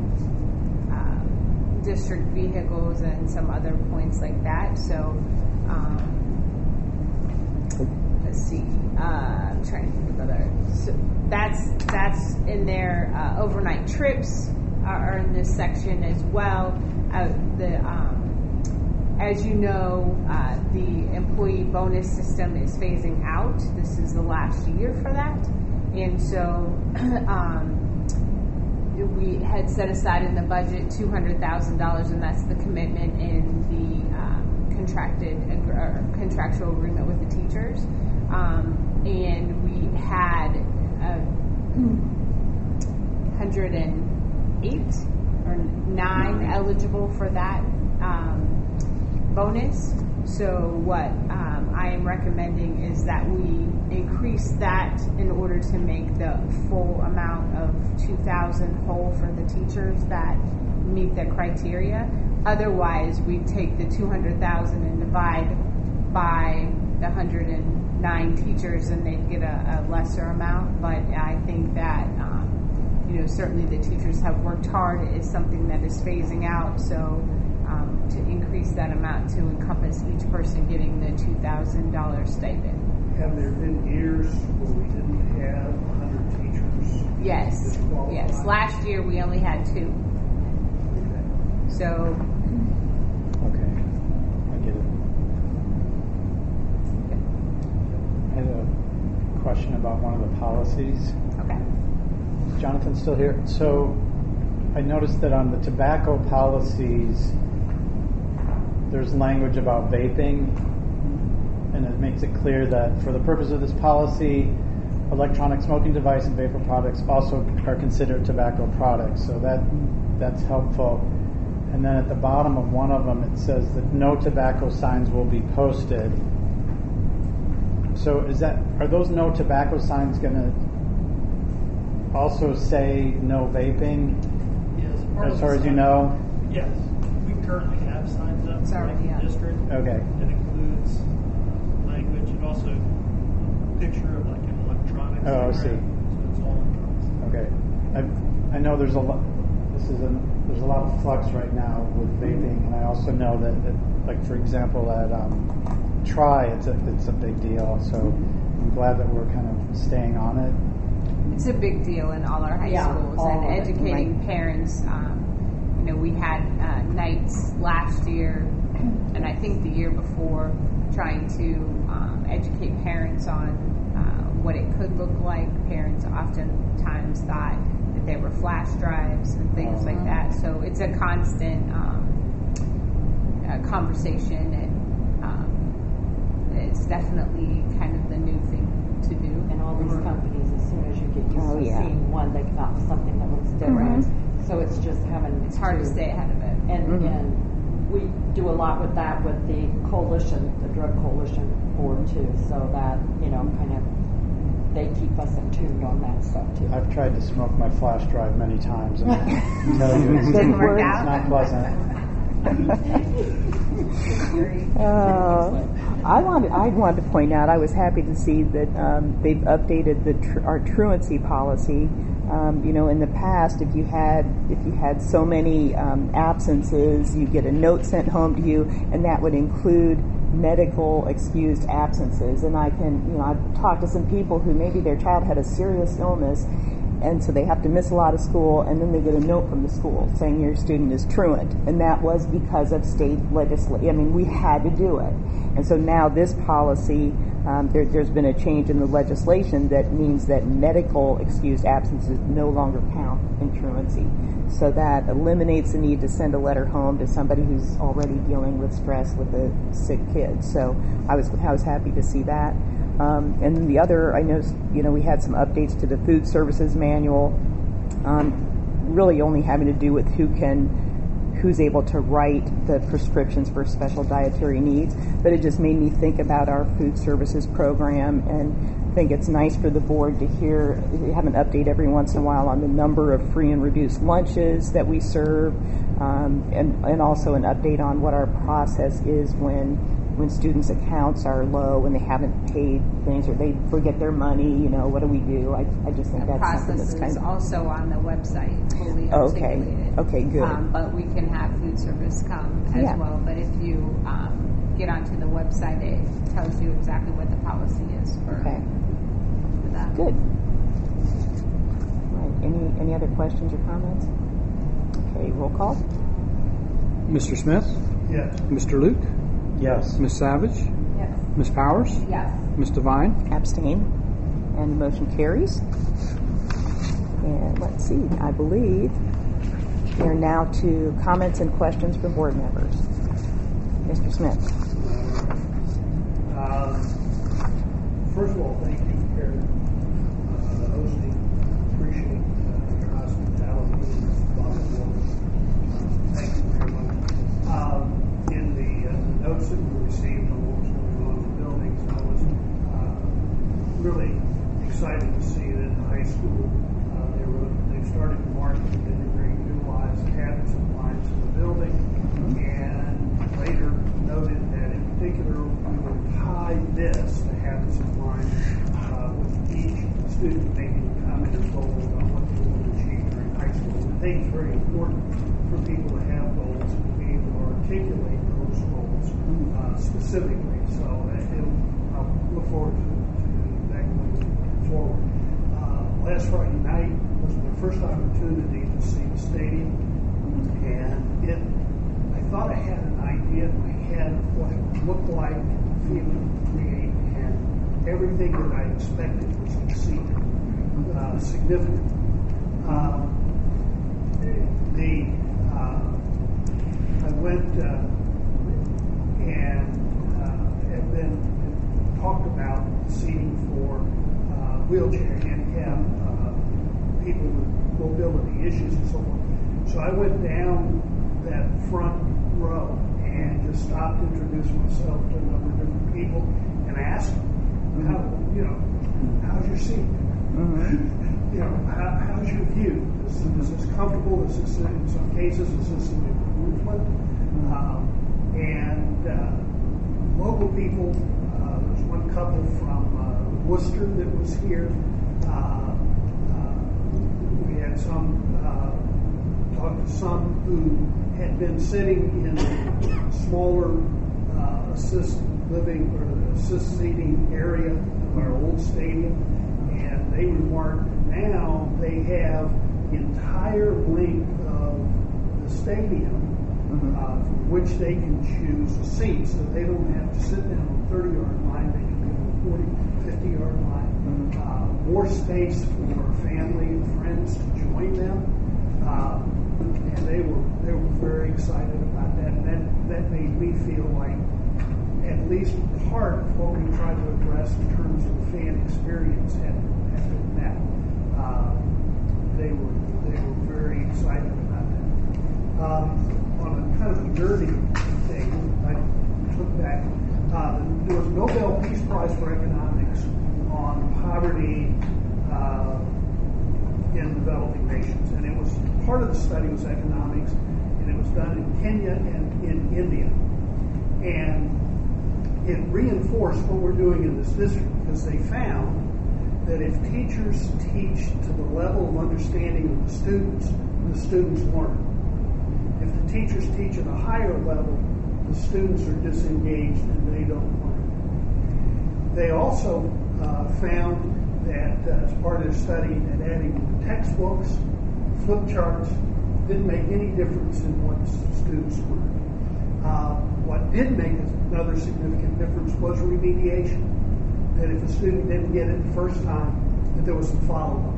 district vehicles and some other points like that. So um, let's see. Uh, I'm trying to think of other. So that's that's in there. Uh, overnight trips are, are in this section as well. Uh, the um, as you know, uh, the employee bonus system is phasing out. This is the last year for that, and so um, we had set aside in the budget two hundred thousand dollars, and that's the commitment in the um, contracted or contractual agreement with the teachers. Um, and we had uh, one hundred eight or nine eligible for that um, bonus. So what um, I am recommending is that we increase that in order to make the full amount of two thousand whole for the teachers that meet the criteria. Otherwise, we take the two hundred thousand and divide by the one hundred nine teachers, and they'd get a, a lesser amount. But I think that um, you know certainly the teachers have worked hard. It is something that is phasing out. So um, to increase that amount to encompass each person getting the two thousand dollar stipend. Have there been years where we didn't have one hundred teachers? Yes. Yes. Last year we only had two. Okay. So. Okay. I get it. I had a question about one of the policies. Okay. Is Jonathan still here? So I noticed that on the tobacco policies, there's language about vaping, and it makes it clear that for the purpose of this policy, electronic smoking device and vapor products also are considered tobacco products. So that that's helpful. And then at the bottom of one of them, it says that no tobacco signs will be posted. So is that are those no tobacco signs going to also say no vaping? Yes. As far as you know? Yes. We currently have signs up Sorry, in the yeah. district. Okay. That includes uh, language and also a picture of like an electronic Oh, I cigarette. see. So it's all electronics. Okay. I I know there's a lot. This is a there's a lot of flux right now with vaping, and I also know that, that like for example at um, Try, it's a it's a big deal. So I'm glad that we're kind of staying on it. It's a big deal in all our high Yeah, schools, all and of it, educating right. parents. Um, you know, we had uh, nights last year, and I think the year before, trying to um, educate parents on uh, what it could look like. Parents oftentimes thought that they were flash drives and things like that. So it's a constant um, uh, conversation, and um, it's definitely kind of the new thing to do. And all these companies, as soon as you get used Oh, to yeah. seeing one, they come out with something that looks different. So it's just having. It's hard to stay ahead of it. And, Mhm. and we do a lot with that with the coalition, the drug coalition board too, so that, you know, kind of, they keep us in tune on that stuff too. I've tried to smoke my flash drive many times, and I can tell you it's, Didn't work it's out? not pleasant. Uh, I wanted I wanted to point out I was happy to see that um, they've updated the tr- our truancy policy. Um, you know, in the past, if you had if you had so many um, absences, you get a note sent home to you, and that would include medical excused absences. And I can, you know, I've talked to some people who maybe their child had a serious illness, and so they have to miss a lot of school, and then they get a note from the school saying your student is truant, and that was because of state legislation. I mean, we had to do it. And so now this policy, um, there, there's been a change in the legislation that means that medical excused absences no longer count in truancy. So that eliminates the need to send a letter home to somebody who's already dealing with stress with a sick kid. So I was I was happy to see that. Um, and then the other, I noticed, you know, we had some updates to the food services manual, um, really only having to do with who can, who's able to write the prescriptions for special dietary needs. But it just made me think about our food services program, and I think it's nice for the board to hear, have an update every once in a while on the number of free and reduced lunches that we serve, um, and, and also an update on what our process is when when students' accounts are low and they haven't paid things or they forget their money, you know, what do we do? I, I just think The that's something process that's kind is of... also on the website, fully Okay. articulated. Okay, good. Um, but we can have food service come as Yeah. well. But if you um, get onto the website, it tells you exactly what the policy is for, okay. for that. Good. Right. Any any other questions or comments? Okay, roll call. Mister Smith? Yes. Mister Luke? Yes. Miz Savage? Yes. Miz Powers? Yes. Miz Devine? Abstain. And the motion carries. And let's see, I believe we are now to comments and questions from board members. Mister Smith. Uh, first of all, thank you, Karen, uh, hosting. Appreciate uh, your hospitality and thoughtfulness. Uh, thank you very much. Um, in the, uh, the notes that we received on what was going on in the buildings, I was uh, really excited to see that in high school uh, they were they started to market and integrate utilized habits and lines in the building, and later noted that in particular we would tie this, the habits and lines, uh, with each student making a comment or goal on what they want to achieve during high school. I think it's very important for people to have goals and to be able to articulate those goals uh, specifically. So uh, I'll look forward to, to that going forward. Uh, last Friday night was my first opportunity to see the stadium, and it. I thought I had an idea in my head of what it would look like, feel, create, and everything that I expected was exceeded uh, significantly. Uh, the uh, I went uh, and uh, and then talked about seating for uh, wheelchair handicap uh, people with mobility issues and so forth. So I went down that front row and just stopped, introduced myself to a number of different people, and asked them, how, you know, how's your seat? Mm-hmm. You know, how, how's your view? Is, is this comfortable? Is this, in some cases, is this an improvement? Mm-hmm. Um, and uh, local people, uh, there's one couple from uh, Worcester that was here. Uh, uh, we had some, uh, talked to some who had been sitting in a smaller uh, assist living or assist seating area of our old stadium, and they remarked that now they have the entire length of the stadium mm-hmm. uh, from which they can choose a seat, so they don't have to sit down on a thirty-yard line, they can go on a forty, fifty-yard line. Mm-hmm. Uh, more space for family and friends to join them. Uh, And they were they were very excited about that, and that, that made me feel like at least part of what we tried to address in terms of the fan experience had, had been met. Uh, they were they were very excited about that. Um, on a kind of a nerdy thing, I took back. Uh, there was a Nobel Peace Prize for Economics on poverty uh, in developing nations, and it was. Part of the study was economics, and it was done in Kenya and in India. And it reinforced what we're doing in this district, because they found that if teachers teach to the level of understanding of the students, the students learn. If the teachers teach at a higher level, the students are disengaged and they don't learn. They also uh, found that uh, as part of their study that adding textbooks, flip charts didn't make any difference in what students learned. Uh, what did make another significant difference was remediation. That if a student didn't get it the first time, that there was some follow-up.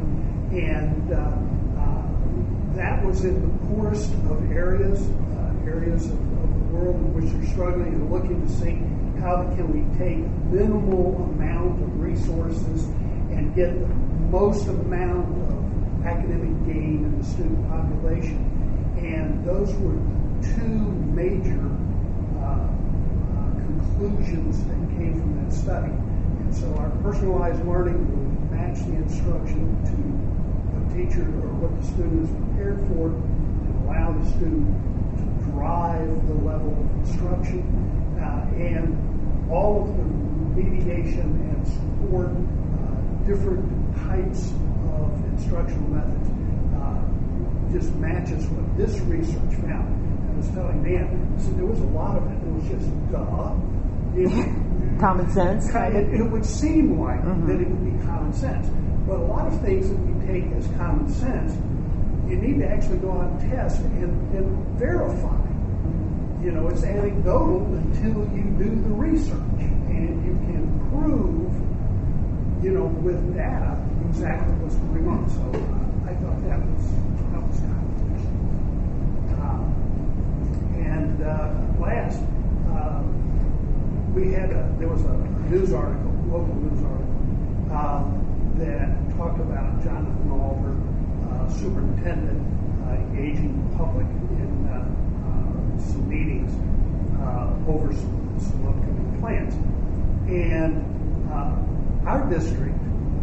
And uh, uh, that was in the poorest of areas, uh, areas of, of the world in which they're struggling and looking to see how can we take minimal amount of resources and get the most amount of academic gain in the student population. And those were two major uh, uh, conclusions that came from that study. And so our personalized learning will match the instruction to a teacher or what the student is prepared for and allow the student to drive the level of instruction. Uh, and all of the mediation and support, uh, different types of instructional methods, uh, just matches what this research found. And was telling Dan, I said there was a lot of it. It was just duh. You know, common sense. It, it would seem like mm-hmm. that it would be common sense, but a lot of things that we take as common sense, you need to actually go out and test and, and verify. You know, it's anecdotal until you do the research and you can prove, you know, with data exactly what's going on. So uh, I thought that was that was kind of interesting. Uh, and uh, last, uh, we had a there was a news article, local news article, uh, that talked about Jonathan Alver, uh, superintendent, uh, engaging the public in uh, some meetings uh, over some, some upcoming plans. And uh, our district,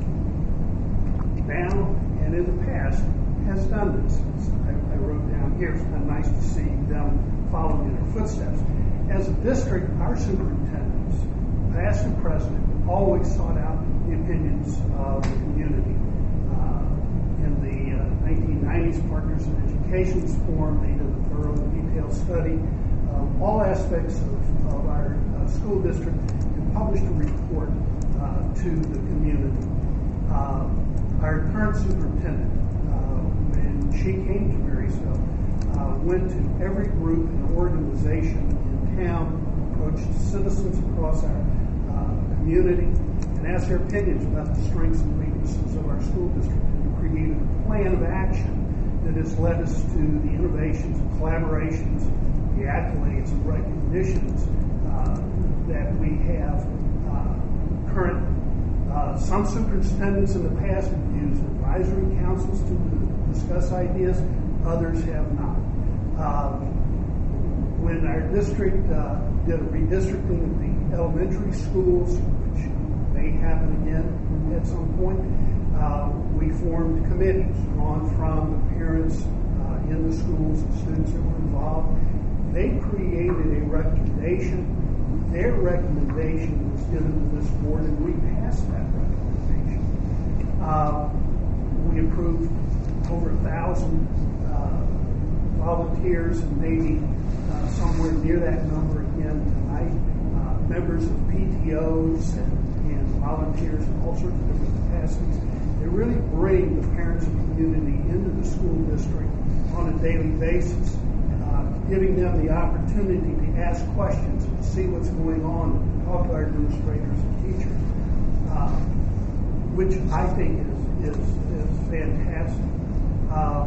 now and in the past, has done this. I, I wrote down here, it's kind of nice to see them following in their footsteps. As a district, our superintendents, past and present, always sought out the opinions of the community. Uh, in the uh, nineteen nineties Partners in Education Forum, they did a thorough detailed study of all aspects of, of our uh, school district and published a report uh, to the community. Uh, our current superintendent, uh, when she came to Marysville, uh, went to every group and organization in town, approached citizens across our uh, community, and asked their opinions about the strengths and weaknesses of our school district, and created a plan of action that has led us to the innovations and collaborations, the accolades and recognitions uh, that we have uh, current. Uh, some superintendents in the past have used advisory councils to discuss ideas, others have not. Um, when our district uh, did a redistricting of the elementary schools, which may happen again at some point, uh, we formed committees drawn from the parents uh, in the schools and students that were involved. They created a recommendation. Their recommendation was given to this board, and we passed that recommendation. Uh, we approved over a thousand uh, volunteers, and maybe uh, somewhere near that number again tonight. Uh, members of P T Os and, and volunteers in all sorts of different capacities. They really bring the parents and community into the school district on a daily basis, uh, giving them the opportunity to ask questions and see what's going on, and talk to our administrators and teachers, uh, which I think is is, is fantastic. Uh,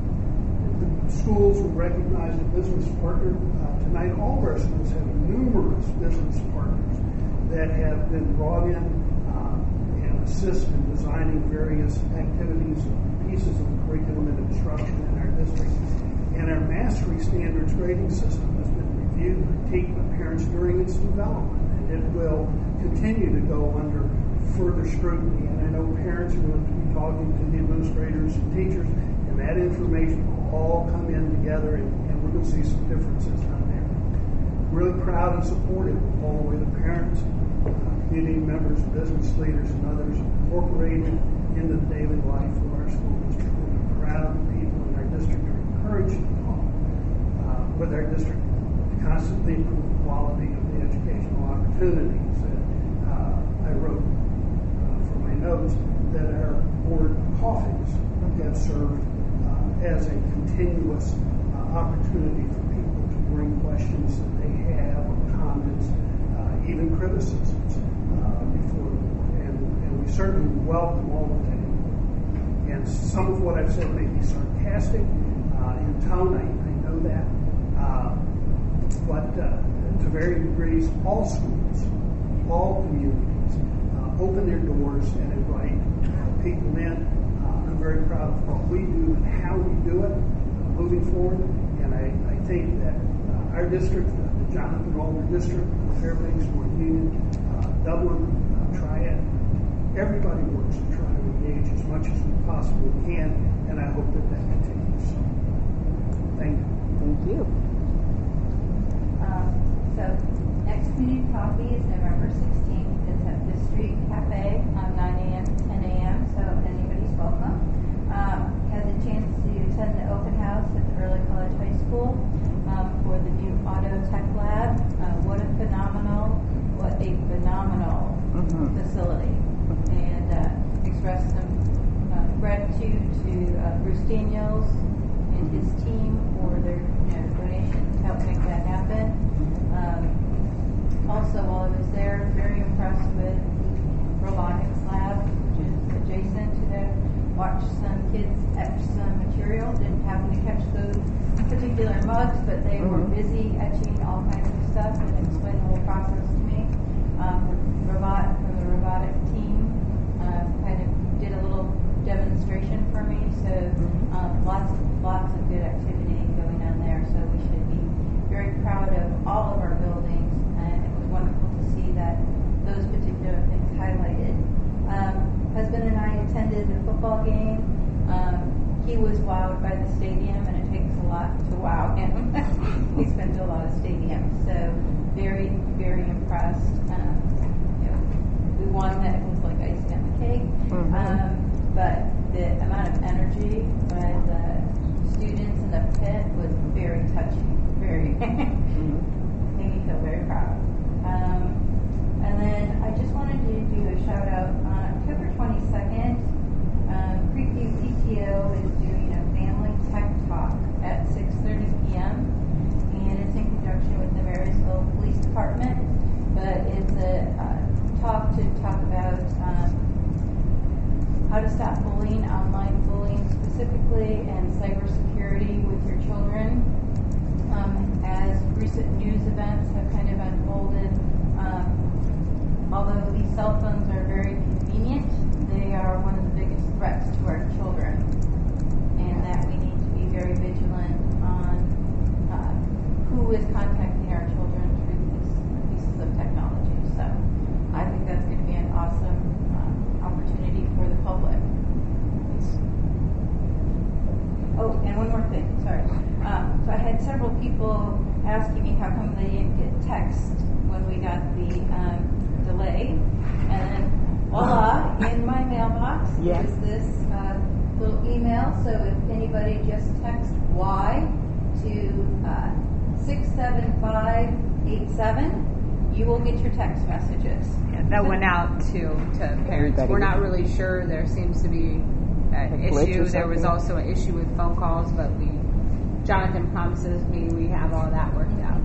the schools will recognize a business partner. Uh, tonight, all of our schools have numerous business partners that have been brought in uh, and assist in designing various activities and pieces of the curriculum and instruction in our district. And our mastery standards grading system has been reviewed and critiqued by parents during its development, and it will continue to go under further scrutiny. And I know parents are going to be talking to the administrators and teachers, and that information will all come in together, and, and we're going to see some differences on there. Really proud and supportive of all the way the parents, uh, community members, business leaders, and others incorporated into the daily life of our school district. We're proud of the people in our district are encouraged to talk uh, with our district to constantly improve the quality of the educational opportunities. And uh, I wrote uh, from my notes that our board coffees have served uh, as a continuous uh, opportunity for people to bring questions that they have, or comments, uh, even criticisms uh, before the board. And, and we certainly welcome all of that. And some of what I've said may be sarcastic uh, in tone, I, I know that. Uh, but uh, to varying degrees, all schools, all communities uh, open their doors and invite uh, people in. Uh, I'm very proud of what we do and how we do it uh, moving forward. And I, I think that uh, our district, uh, the Jonathan Alver District, Fairbanks, North Union, uh, Dublin, uh, Triad, everybody works to try to engage as much as we possibly can, and I hope that that continues. Thank you. Thank you. Um, so, next community coffee is November sixteenth. It's at the Street Cafe on nine a.m. to ten a.m., so anybody's welcome. Um, has a chance to attend the open house at the Early College High School um, for facility, and uh, express some uh, gratitude to uh, Bruce Daniels and his team for their you know, donations to help make that happen. Um, also, while I was there, very impressed with the robotics lab, which is adjacent to there. Watched some kids etch some material. Didn't happen to catch those particular mugs, but they mm-hmm. were busy etching all kinds of stuff and explained the whole process to me. Um, the robot from the robotic team uh, kind of did a little demonstration for me. So um, lots of lots of good activity going on there. So we should be very proud of all of our buildings, and it was wonderful to see that those particular things highlighted. Um, husband and I attended the football game. Um, he was wowed by the stadium, and it takes a lot to wow him. He's been to a lot of stadiums, so very, very impressed. Um, you know, we won. That was like icing on the cake. Mm-hmm. Um, but the amount of energy by the students in the pit was very touching. Very mm-hmm. made me feel very proud. Um, and then I just wanted to do a shout out on October twenty-second. Um, Creekview P T O is doing a family tech talk at six thirty p.m. and it's in conjunction with the Marysville Police Department. But it's a uh, talk to talk about um, how to stop bullying, online bullying specifically, and cybersecurity with your children. Um, as recent news events have kind of unfolded, um, although these cell phones are very convenient, they are one of the biggest threats to our children, and that we need to be very vigilant on uh, who is contacting our children through these pieces of technology. So I think that's going to be an awesome uh, opportunity for the public. Oh, and one more thing, sorry. Um, so I had several people asking me how come they didn't get text when we got the um, delay, and then voila, in my mailbox yes. is this uh, little email. So if anybody just text Y to uh, six seven five eight seven, you will get your text messages. Yeah, that went out to, to parents. Everybody We're not really sure. There seems to be an issue. There was also an issue with phone calls, but we, Jonathan promises me we have all that worked out.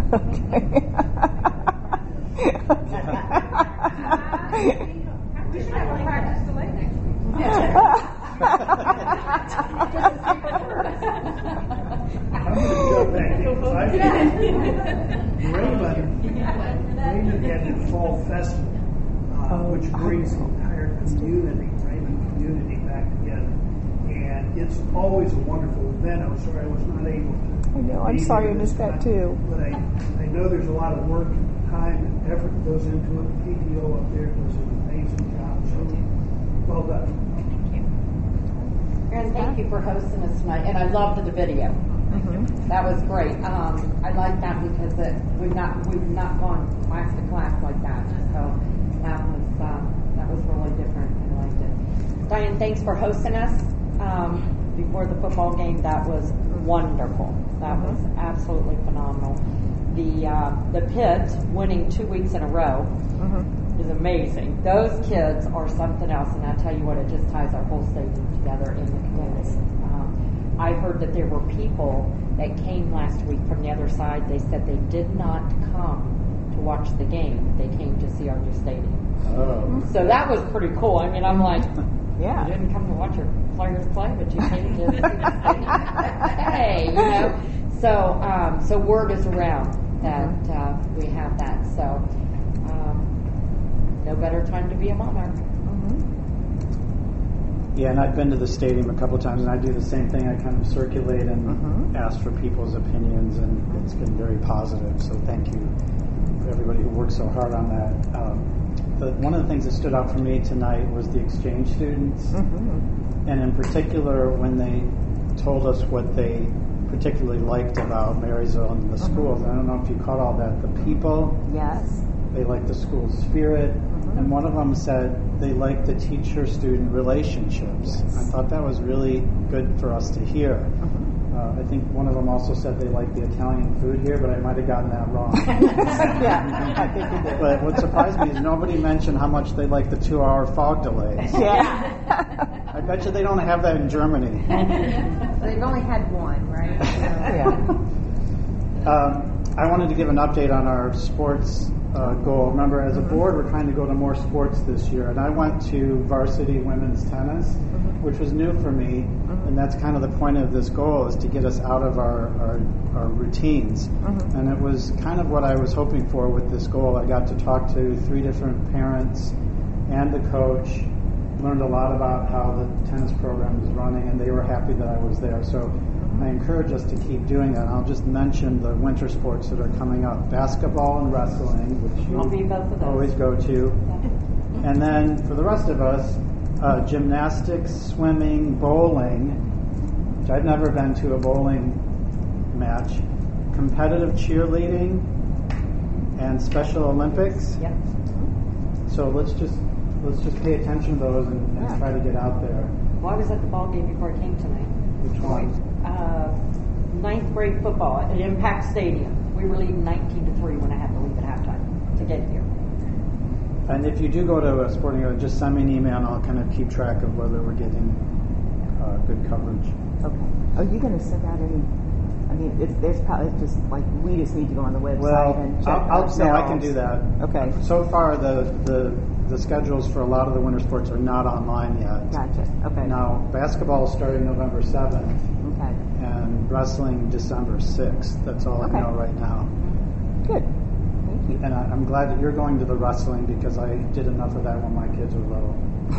Okay. We should have a practice delay next week. I'm going to jump back in. Raymond, Raymond had the Fall Festival, uh, which brings the entire community, Raymond community, back together. And it's always a wonderful event. I'm sorry I was not able to. I know. I'm sorry I missed that too. But I, I know there's a lot of work, time, and effort that goes into it. The P T O up there does an amazing job. So well done. Thank you. Aaron, thank you for hosting us tonight. And I loved the video. Mm-hmm. That was great. Um, I like that because it, we've not we've not gone class to class like that. So that was uh, that was really different. I liked it. Diane, thanks for hosting us um, before the football game. That was wonderful. That was absolutely phenomenal. The uh, the Pit winning two weeks in a row mm-hmm. is amazing. Those kids are something else, and I tell you what, it just ties our whole stadium together in the community. Um, I heard that there were people that came last week from the other side. They said they did not come to watch the game. They came to see our new stadium. Oh. So that was pretty cool. I mean, I'm like, yeah, you didn't come to watch your players play, but you came to see the stadium. Hey, you know. So, um, so word is around that uh, we have that. So, um, no better time to be a monarch. Mm-hmm. Yeah, and I've been to the stadium a couple of times, and I do the same thing. I kind of circulate and mm-hmm. ask for people's opinions, and it's been very positive. So, thank you for everybody who worked so hard on that. Um, the, one of the things that stood out for me tonight was the exchange students, mm-hmm. and in particular when they told us what they particularly liked about Marysville and the mm-hmm. schools. I don't know if you caught all that. The people. Yes. They liked the school spirit. Mm-hmm. And one of them said they liked the teacher-student relationships. Yes. I thought that was really good for us to hear. Mm-hmm. Uh, I think one of them also said they like the Italian food here, but I might have gotten that wrong. Yeah, I think you did. But what surprised me is nobody mentioned how much they like the two-hour fog delays. Yeah. I bet you they don't have that in Germany. They've only had one, right? So. Yeah. Um, I wanted to give an update on our sports uh, goal. Remember, as a board, we're trying to go to more sports this year, and I went to varsity women's tennis, mm-hmm. which was new for me, mm-hmm. and that's kind of the point of this goal, is to get us out of our, our, our routines. Mm-hmm. And it was kind of what I was hoping for with this goal. I got to talk to three different parents and the coach, learned a lot about how the tennis program is running, and they were happy that I was there. So I encourage us to keep doing that. I'll just mention the winter sports that are coming up. Basketball and wrestling, which you I'll be both of those. always go to. Yeah. And then for the rest of us, uh, gymnastics, swimming, bowling, which I've never been to a bowling match, competitive cheerleading, and Special Olympics. Yep. So let's just let's just pay attention to those and, and yeah. try to get out there. Well, I was at the ball game before I came tonight. Which one? Uh, ninth grade football at Impact Stadium. We were leading nineteen to three when I had to leave at halftime to get here. And if you do go to a sporting event, just send me an email and I'll kind of keep track of whether we're getting uh, good coverage. Okay. Are you going to send out any? I mean, it's, there's probably just like we just need to go on the website well, and check I'll, ourselves. No, I can do that. Okay. So far, the, the the schedules for a lot of the winter sports are not online yet. Gotcha. Okay. Now, basketball is starting November seventh. Okay. And wrestling December sixth. That's all okay. I know right now. Good. Thank you. And I, I'm glad that you're going to the wrestling because I did enough of that when my kids were little.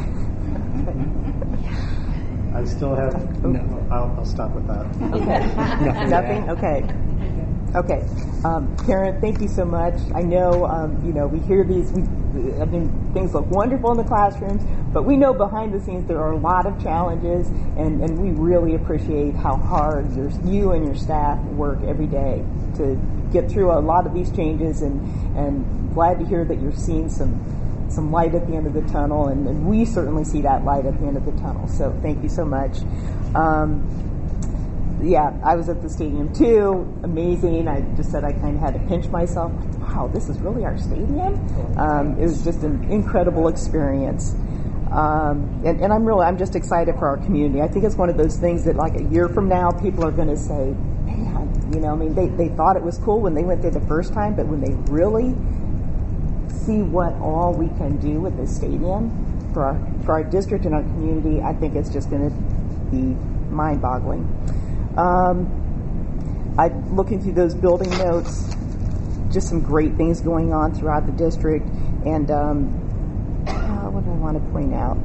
I still have. No. I'll, I'll stop with that. Okay. Nothing. Okay. Okay. Um, Karen, thank you so much. I know, um, you know, we hear these. We, I mean, things look wonderful in the classrooms, but we know behind the scenes there are a lot of challenges, and, and we really appreciate how hard your, you and your staff work every day to get through a lot of these changes, and and glad to hear that you're seeing some. some light at the end of the tunnel, and, and we certainly see that light at the end of the tunnel. So thank you so much. Um, yeah, I was at the stadium too. Amazing. I just said I kind of had to pinch myself. Wow, this is really our stadium. Um, it was just an incredible experience. Um, and, and I'm really, I'm just excited for our community. I think it's one of those things that like a year from now, people are going to say, man, you know, I mean, they, they thought it was cool when they went there the first time, but when they really see what all we can do with this stadium for our for our district and our community, I think it's just going to be mind-boggling. Um, I'm looking through those building notes, just some great things going on throughout the district, and um, uh, what do I want to point out?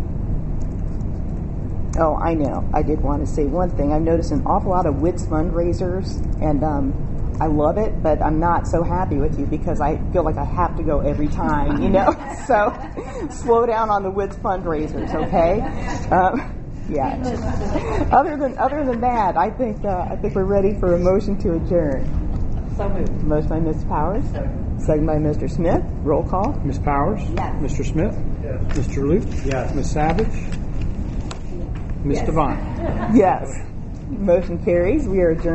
Oh, I know. I did want to say one thing. I've noticed an awful lot of W I T S fundraisers, and um, I love it, but I'm not so happy with you because I feel like I have to go every time, you know? So slow down on the W I T S fundraisers, okay? Um, yeah. Other than other than that, I think uh, I think we're ready for a motion to adjourn. So moved. Motion by Miz Powers. Second by Mister Smith. Roll call. Miz Powers? Yes. Mister Smith? Yes. Mister Luke? Yes. Miz Savage? Miz Yes. Devine? Yes. Motion carries. We are adjourned.